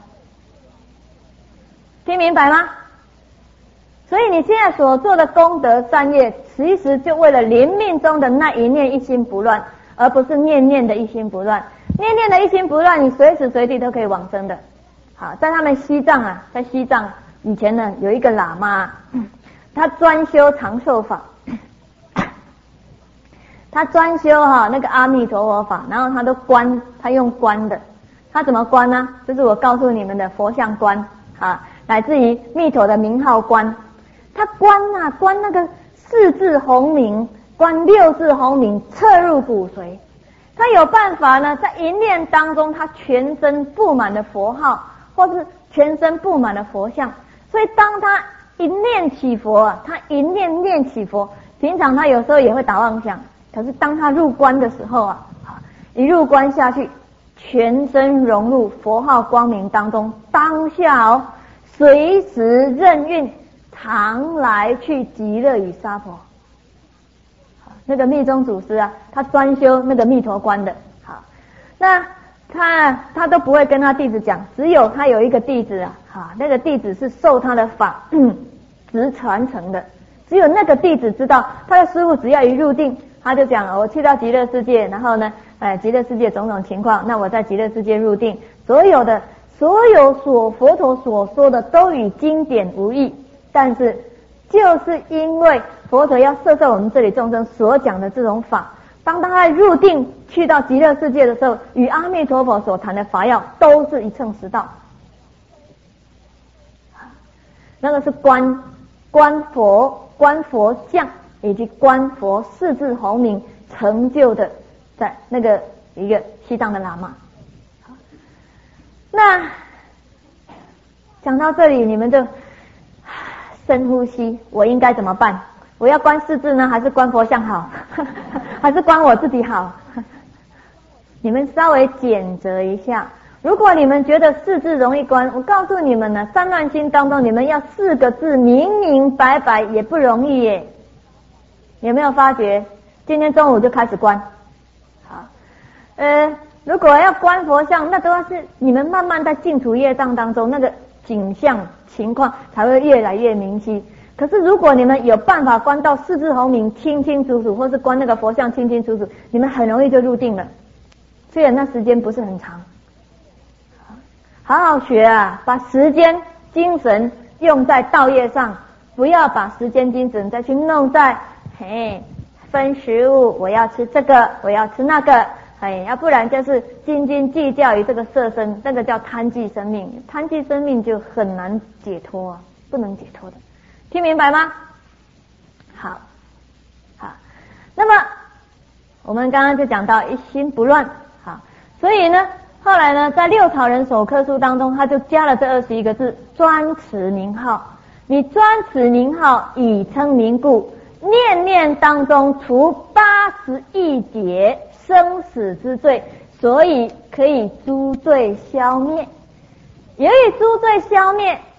听明白吗？所以你现在所做的功德善业，其实就为了临命中的那一念一心不乱，而不是念念的一心不乱。念念的一心不乱，你随时随地都可以往生的。好，在他们西藏啊，在西藏以前呢，有一个喇嘛，他专修长寿法，他专修那个阿弥陀佛法，然后他都观，他用观的。他怎么观呢？就是我告诉你们的佛像观啊，乃至于密陀的名号观。他观啊，观那个四字洪名，观六字洪名，彻入骨髓。他有办法呢，在一念当中，他全身布满了佛号，或是全身布满了佛像。所以当他一念起佛啊，他一念念起佛，平常他有时候也会打妄想，可是当他入观的时候啊，一入观下去，全身融入佛号光明当中，当下随时任运，常来去极乐与娑婆。那个密宗祖师啊，他专修那个密陀观的。好，那他都不会跟他弟子讲，只有他有一个弟子啊，那个弟子是受他的法直传承的，只有那个弟子知道。他的师父只要一入定，他就讲我去到极乐世界，然后呢，极乐世界种种情况，那我在极乐世界入定，所有佛陀所说的都与经典无异，但是就是因为佛陀要摄受我们这里众生所讲的这种法，当他入定去到极乐世界的时候，与阿弥陀佛所谈的法要都是一乘十道。那个是观佛像以及观佛四字洪名成就的，在那个一个西藏的喇嘛。那讲到这里，你们就深呼吸，我应该怎么办？我要观四字呢，还是观佛像好？还是观我自己好？你们稍微检择一下。如果你们觉得四字容易观，我告诉你们呢，三乱心当中你们要四个字明明白白也不容易耶。有没有发觉？今天中午就开始观。好，如果要观佛像，那都是你们慢慢在净除业障当中，那个景象情况才会越来越明晰。可是如果你们有办法观到四字洪名清清楚楚，或是观那个佛像清清楚楚，你们很容易就入定了。虽然那时间不是很长，好好学啊，把时间精神用在道业上，不要把时间精神再去弄在分食物，我要吃这个，我要吃那个，要不然就是斤斤计较于这个色身，那个叫贪计生命，贪计生命就很难解脱啊，不能解脱的。听明白吗？好，那么我们刚刚就讲到一心不乱，好，所以呢，后来呢，在六草人手刻书当中，他就加了这21个字，专持名号。你专持名号，以称名故，念念当中除80亿劫生死之罪，所以可以诸罪消灭。由于诸罪消灭，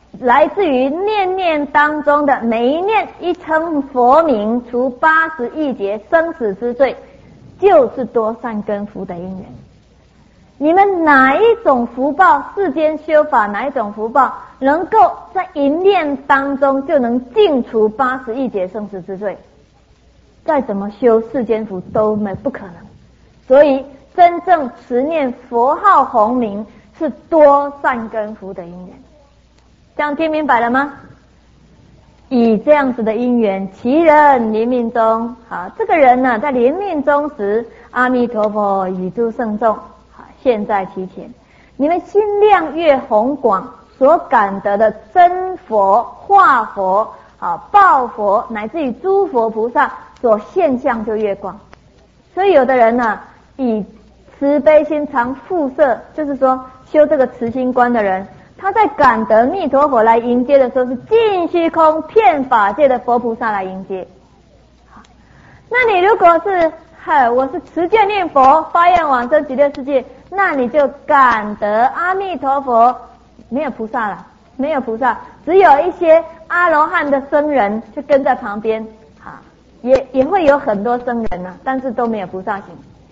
来自于念念当中的每一念一称佛名，除80亿劫生死之罪，就是多善根福的因缘。你们哪一种福报，世间修法哪一种福报，能够在一念当中就能尽除80亿劫生死之罪？再怎么修世间福都不可能。所以真正持念佛号洪名是多善根福的因缘。这样听明白了吗？以这样子的因缘，其人临命中，这个人呢，在临命中时，阿弥陀佛与诸圣众现在其前。你们心量越宏广，所感得的真佛、化佛、报佛，乃至于诸佛菩萨所现象就越广。所以有的人呢，以慈悲心常复摄，就是说修这个慈心观的人，他在感得弥陀佛来迎接的时候，是尽虚空遍法界的佛菩萨来迎接。那你如果是我是持戒念佛，发愿往生极乐世界，那你就感得阿弥陀佛，没有菩萨了，没有菩萨，只有一些阿罗汉的僧人就跟在旁边，也会有很多僧人呢，但是都没有菩萨行。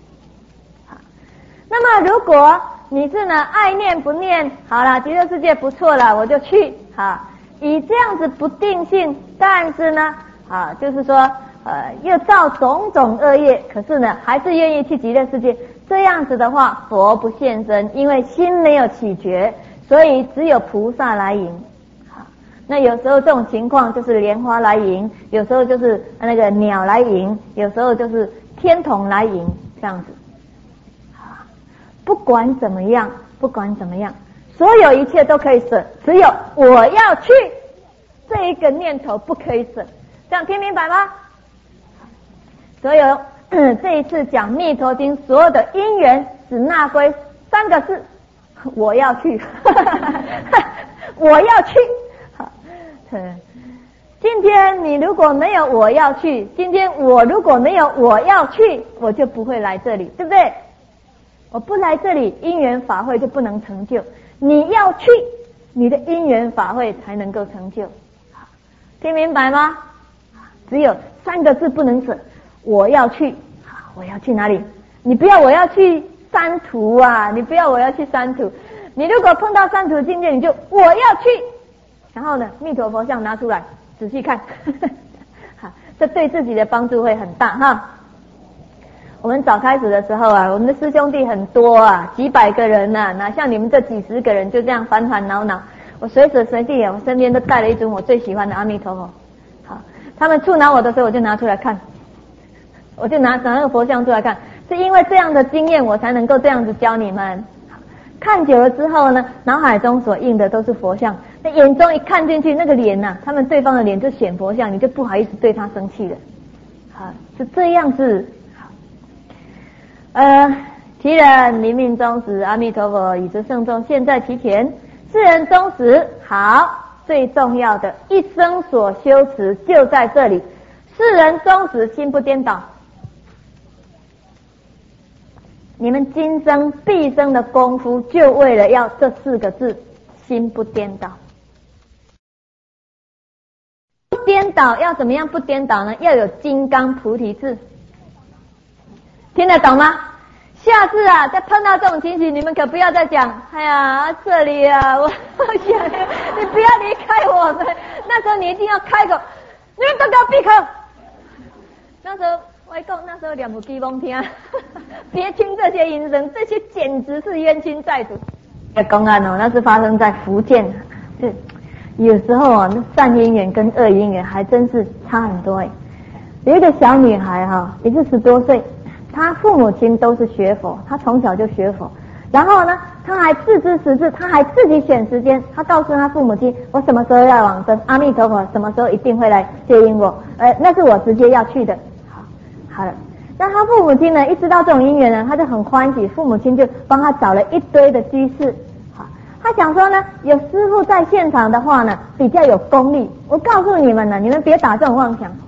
那么如果你是呢爱念不念，好了，极乐世界不错了，我就去，以这样子不定性，但是呢就是说又造种种恶业，可是呢还是愿意去极乐世界，这样子的话佛不现身，因为心没有起觉，所以只有菩萨来迎。那有时候这种情况就是莲花来迎，有时候就是那个鸟来迎，有时候就是天童来迎，这样子。不管怎么样，所有一切都可以舍，只有我要去这一个念头不可以舍。这样听明白吗？所有这一次讲密陀经，所有的因缘只纳归3个字：我要去。我要去。今天你如果没有我要去，今天我如果没有我要去，我就不会来这里，对不对？我不来这里，因缘法会就不能成就。你要去，你的因缘法会才能够成就。听明白吗？只有3个字不能舍：我要去。我要去哪里？你不要我要去三途啊！你不要我要去三途。你如果碰到三途境界，你就我要去。然后呢，弥陀佛像拿出来，仔细看，这对自己的帮助会很大哈。我们早开始的时候我们的师兄弟很多几百个人哪像你们这几十个人就这样烦烦恼恼。我随时随地我身边都带了一尊我最喜欢的阿弥陀佛。他们触恼我的时候，我就拿出来看，我就拿那个佛像出来看，是因为这样的经验我才能够这样子教你们。看久了之后呢，脑海中所印的都是佛像，那眼中一看进去那个脸他们对方的脸就显佛像，你就不好意思对他生气了。是这样子。其人临命终时，阿弥陀佛与诸圣众现在其前。世人终时，最重要的一生所修持就在这里。世人终时心不颠倒，你们今生毕生的功夫就为了要这4个字：心不颠倒。不颠倒要怎么样不颠倒呢？要有金刚菩提智。听得懂吗？下次再碰到这种情形，你们可不要再讲这里我想你不要离开我们。那时候你一定要开口，你们都给我闭口。那时候我讲，那时候两不鸡翁听，别听这些音声，这些简直是冤亲债主。这公案那是发生在福建，有时候那善因缘跟恶因缘还真是差很多。有一个小女孩也是10多岁。他父母亲都是学佛，他从小就学佛，然后呢，他还自知识字，他还自己选时间，他告诉他父母亲，我什么时候要往生，阿弥陀佛什么时候一定会来接引我，那是我直接要去的。好了，那他父母亲呢，一知道这种因缘呢，他就很欢喜，父母亲就帮他找了一堆的居士。他想说呢，有师父在现场的话呢，比较有功力。我告诉你们呢，你们别打这种妄想。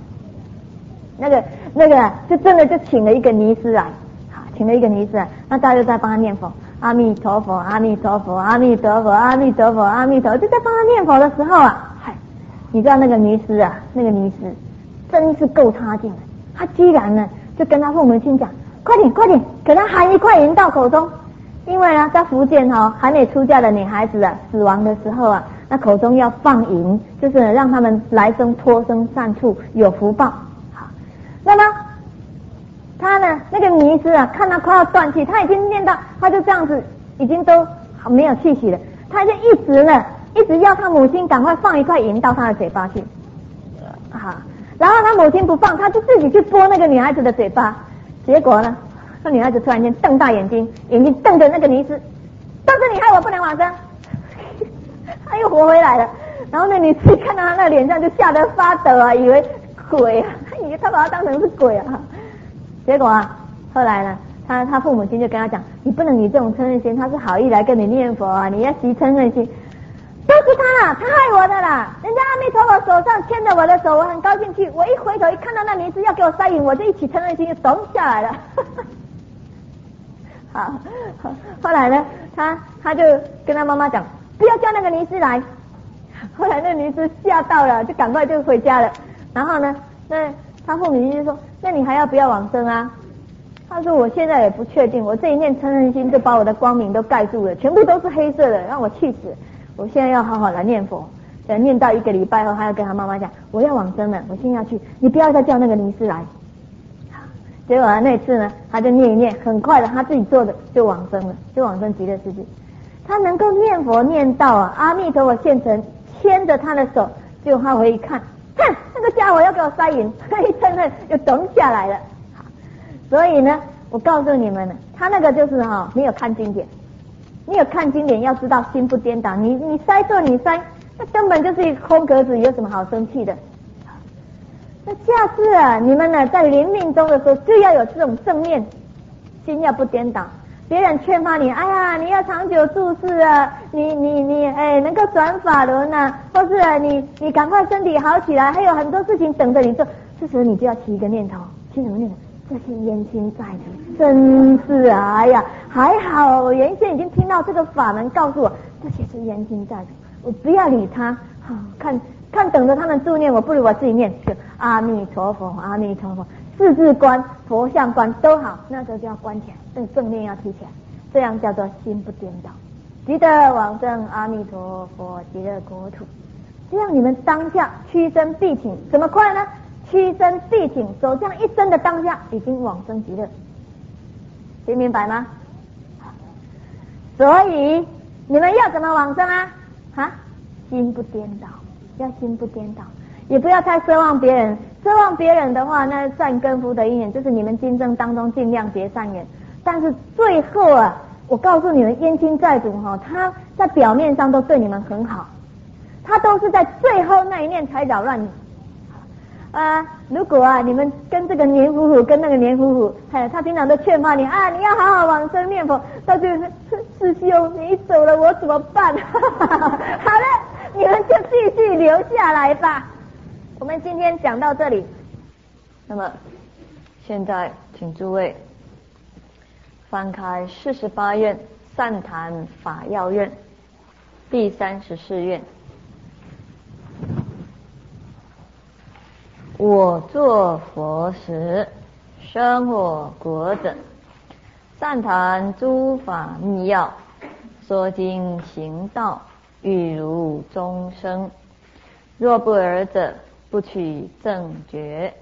那个就真的就请了一个尼师来，那大家就在帮他念佛。 阿弥陀佛，阿弥陀佛，阿弥陀佛，阿弥陀佛，阿弥陀佛，就在帮他念佛的时候啊，嗨，你知道那个尼师啊，真是够差劲的，他居然呢就跟他父母亲讲，快点快点，给他含一块银到口中，因为呢在福建还没出嫁的女孩子啊死亡的时候啊，那口中要放银，就是让他们来生脱生善处，有福报。好，那么他呢那个尼师啊，看他快要断气，他已经念到，他就这样子已经都没有气息了，他就一直要他母亲赶快放一块银到他的嘴巴去，好，然后他母亲不放，他就自己去拨那个女孩子的嘴巴，结果呢那女孩子突然间瞪大眼睛瞪着那个尼师，都是你害我不能往生，他又活回来了。然后那女士看到他那脸上就吓得发抖啊，以为鬼啊，他把他当成是鬼啊。结果啊，后来呢，他父母亲就跟他讲，你不能以这种嗔恨心，他是好意来跟你念佛啊，你要习嗔恨心。都是他啦，他害我的啦，人家阿弥陀佛手上牵着我的手，我很高兴去，我一回头一看到那尼师要给我塞银，我就一起嗔恨心就咚下来了。好，后来呢，他就跟他妈妈讲，不要叫那个尼师来。后来那尼师吓到了，就赶快就回家了。然后呢，那他父母亲就说，那你还要不要往生啊？他说我现在也不确定，我这一念嗔恨心就把我的光明都盖住了，全部都是黑色的，让我气死。我现在要好好来念佛，念到1个礼拜后，他要跟他妈妈讲，我要往生了，我现在要去，你不要再叫那个尼师来。结果那次呢，他就念一念，很快的他自己做的就往生了，就往生极乐世界。他能够念佛念到啊，阿弥陀佛现成牵着他的手，结果他回一看，哼，那个家伙要给我塞银，他一嗔恨就咚下来了。所以呢，我告诉你们呢，他那个就是没有看经典。你有看经典，要知道心不颠倒。你塞做你塞，那根本就是一个空格子，有什么好生气的？那下次啊，你们呢在临命终的时候就要有这种正念，心要不颠倒。别人劝发你，哎呀，你要长久住世啊，你能够转法轮啊，或是你赶快身体好起来，还有很多事情等着你做。这时候你就要起一个念头，起什么念头？这些冤亲债主，真是啊！哎呀，还好我原先已经听到这个法门告诉我，这些是冤亲债主，我不要理他。看等着他们助念，我不如我自己念，就阿弥陀佛，阿弥陀佛，四字观、佛像观都好，那时候就要关起来，这个正念要提起来，这样叫做心不颠倒，即得往生阿弥陀佛极乐国土。这样你们当下屈身必挺，怎么快呢？屈身必挺，走这样一生的当下，已经往生极乐，听明白吗？所以你们要怎么往生啊？心不颠倒，要心不颠倒，也不要太奢望别人。奢望别人的话，那善根福德因缘，就是你们今生当中尽量结善缘。但是最后啊，我告诉你们，冤亲债主他在表面上都对你们很好，他都是在最后那一念才扰乱你。如果你们跟这个年夫妇跟那个年夫妇，他平常都劝发你你要好好往生念佛，到最后师兄你走了我怎么办？好了，你们就继续留下来吧。我们今天讲到这里，那么现在请诸位翻开48愿善谈法要愿第34愿。我作佛时，生我国者，善谈诸法密要，说经行道，欲如众生。若不尔者，不取正觉。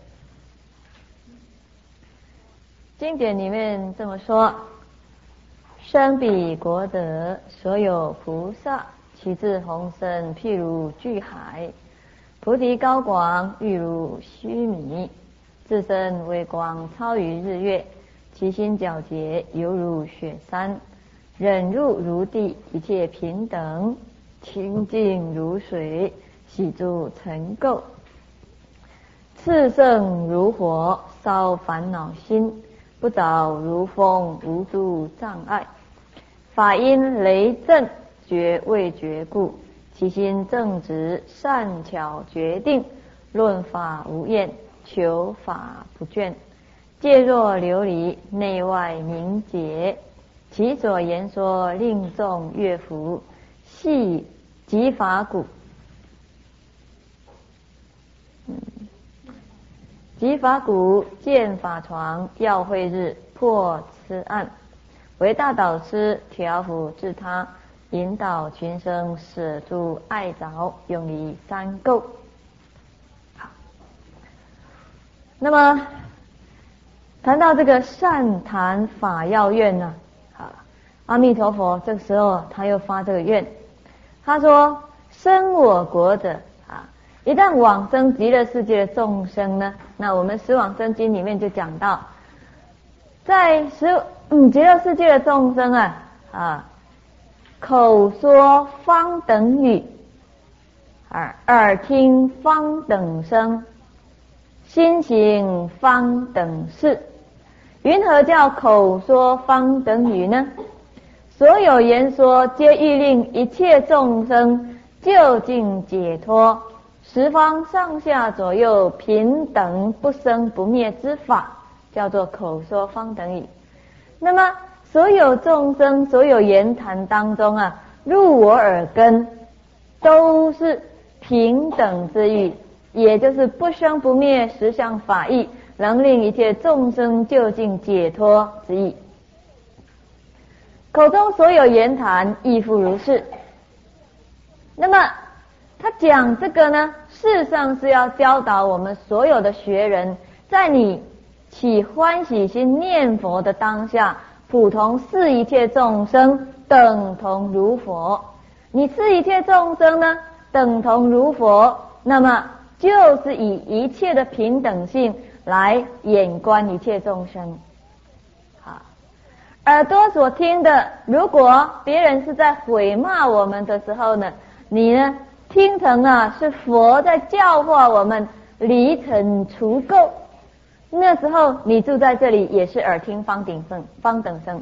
经典里面这么说：生彼国德，所有菩萨，其智宏深，譬如巨海。菩提高广，欲如须弥，自身微光，超于日月，其心皎洁，犹如雪山，忍辱如地，一切平等，清净如水，洗诸尘垢，炽盛如火，烧烦恼心，不着如风，无诸障碍，法因雷震，觉未觉故，其心正直，善巧决定，论法无厌，求法不倦，戒若琉璃，内外明洁， 其所言说令众乐服，系即法鼓。即法鼓见法床，要会日破痴暗，为大导师调伏自他，引导群生舍诸爱着，用于三垢。好，那么谈到这个善谈法要愿呢，阿弥陀佛这个时候他又发这个愿，他说生我国者一旦往生极乐世界的众生呢，那我们《十往生经》里面就讲到，在极乐世界的众生口说方等语，耳听方等声，心行方等事。云何叫口说方等语呢？所有言说皆欲令一切众生究竟解脱，十方上下左右平等不生不灭之法，叫做口说方等语。那么所有众生所有言谈当中入我耳根都是平等之意，也就是不生不灭实相法义，能令一切众生究竟解脱之意。口中所有言谈亦复如是。那么他讲这个呢，事实上是要教导我们所有的学人，在你起欢喜心念佛的当下，普同视一切众生等同如佛。你视一切众生呢等同如佛，那么就是以一切的平等性来眼观一切众生。耳朵所听的，如果别人是在毁骂我们的时候呢，你呢听成是佛在教化我们离尘除垢，那时候你住在这里也是耳听方等声。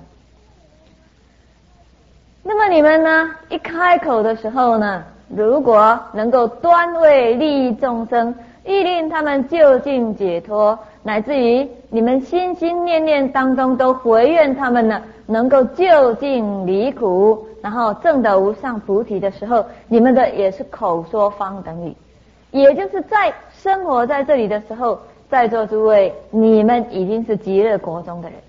那么你们呢一开口的时候呢，如果能够端为利益众生，欲令他们究竟解脱，乃至于你们心心念念当中都回愿他们呢能够究竟离苦，然后证得无上菩提的时候，你们的也是口说方等语。也就是在生活在这里的时候，在座诸位你们已经是极乐国中的人。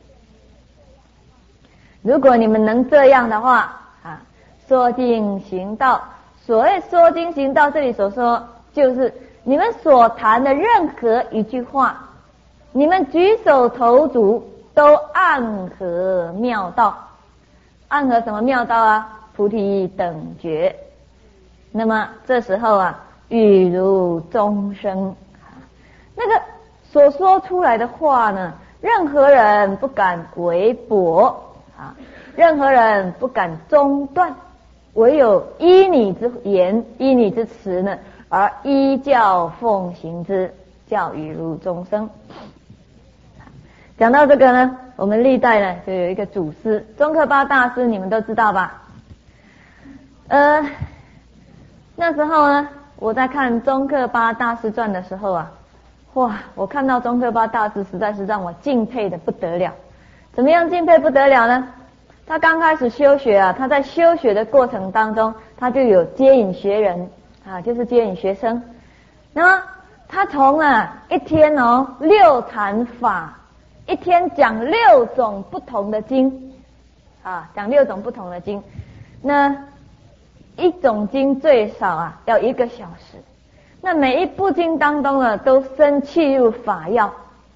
如果你们能这样的话说经行道，所谓说经行道，这里所说就是你们所谈的任何一句话，你们举手投足都暗合妙道。暗合什么妙道菩提等觉。那么这时候语如钟声，那个所说出来的话呢，任何人不敢微驳任何人不敢中断，唯有依你之言依你之词呢而依教奉行之，叫语如钟声。讲到这个呢，我们历代呢就有一个祖师宗喀巴大师，你们都知道吧？那时候呢我在看宗喀巴大师传的时候我看到宗喀巴大师实在是让我敬佩的不得了。怎么样敬佩不得了呢？他刚开始修学他在修学的过程当中，他就有接引学人就是接引学生。那么他从一天6禅法，一天讲6种不同的经讲6种不同的经。那一种经最少要1个小时。那每一部经当中都深契入法要。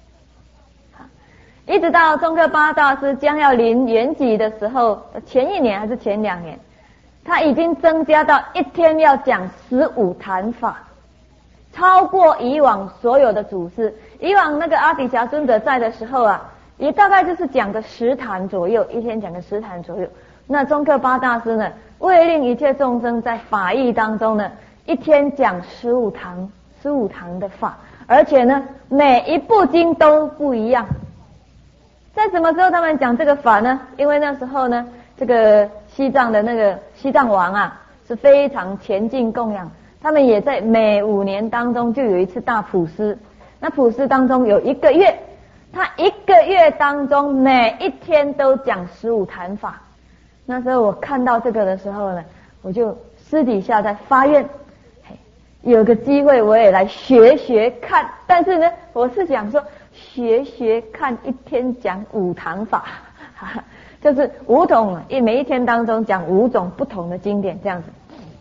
一直到宗喀巴大师将要临圆寂的时候，前1年还是前2年，他已经增加到一天要讲15坛法，超过以往所有的祖师。以往那个阿底峡尊者在的时候也大概就是讲个10坛左右，一天讲个10坛左右。那宗喀巴大师呢，为令一切众生在法义当中呢，一天讲15堂的法，而且呢每一部经都不一样。在什么时候他们讲这个法呢？因为那时候呢，这个西藏的那个西藏王是非常虔敬供养，他们也在每5年当中就有一次大普施。那普施当中有1个月， 他一个月当中每一天都讲15坛法。那时候我看到这个的时候呢，我就私底下在发愿，有个机会我也来学学看。但是呢，我是想说学学看，一天讲5堂法，就是5种，每一天当中讲5种不同的经典这样子。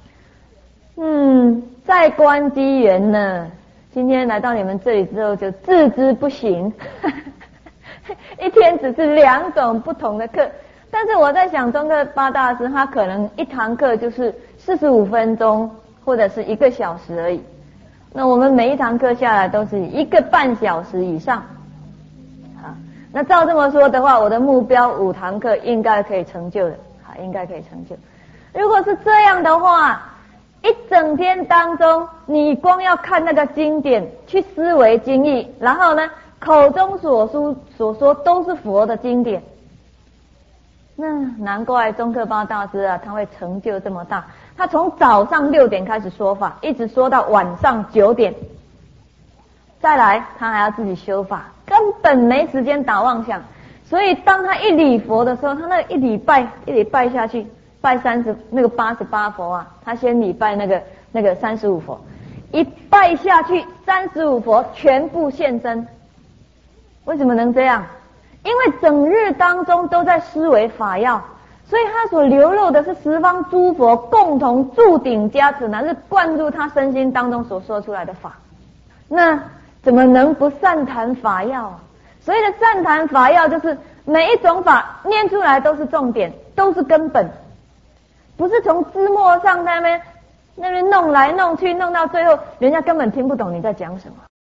在观机缘呢，今天来到你们这里之后就自知不行，一天只是2种不同的课。但是我在想，宗喀巴大师他可能一堂课就是45分钟或者是1个小时而已。那我们每一堂课下来都是1个半小时以上。那照这么说的话，我的目标5堂课应该可以成就的，应该可以成就。如果是这样的话，一整天当中，你光要看那个经典，去思维经义，然后呢，口中所说都是佛的经典。那难怪宗喀巴大师啊，他会成就这么大。他从早上6点开始说法，一直说到晚上9点。再来，他还要自己修法，根本没时间打妄想。所以当他一礼佛的时候，他那一礼拜下去，拜88佛啊，他先礼拜那个35佛，一拜下去35佛全部现身。为什么能这样？因为整日当中都在思维法要，所以他所流露的是十方诸佛共同注顶加持，乃是灌入他身心当中所说出来的法。那怎么能不善谈法要啊？所谓的善谈法要，就是每一种法念出来都是重点，都是根本，不是从字末上在那边弄来弄去，弄到最后人家根本听不懂你在讲什么。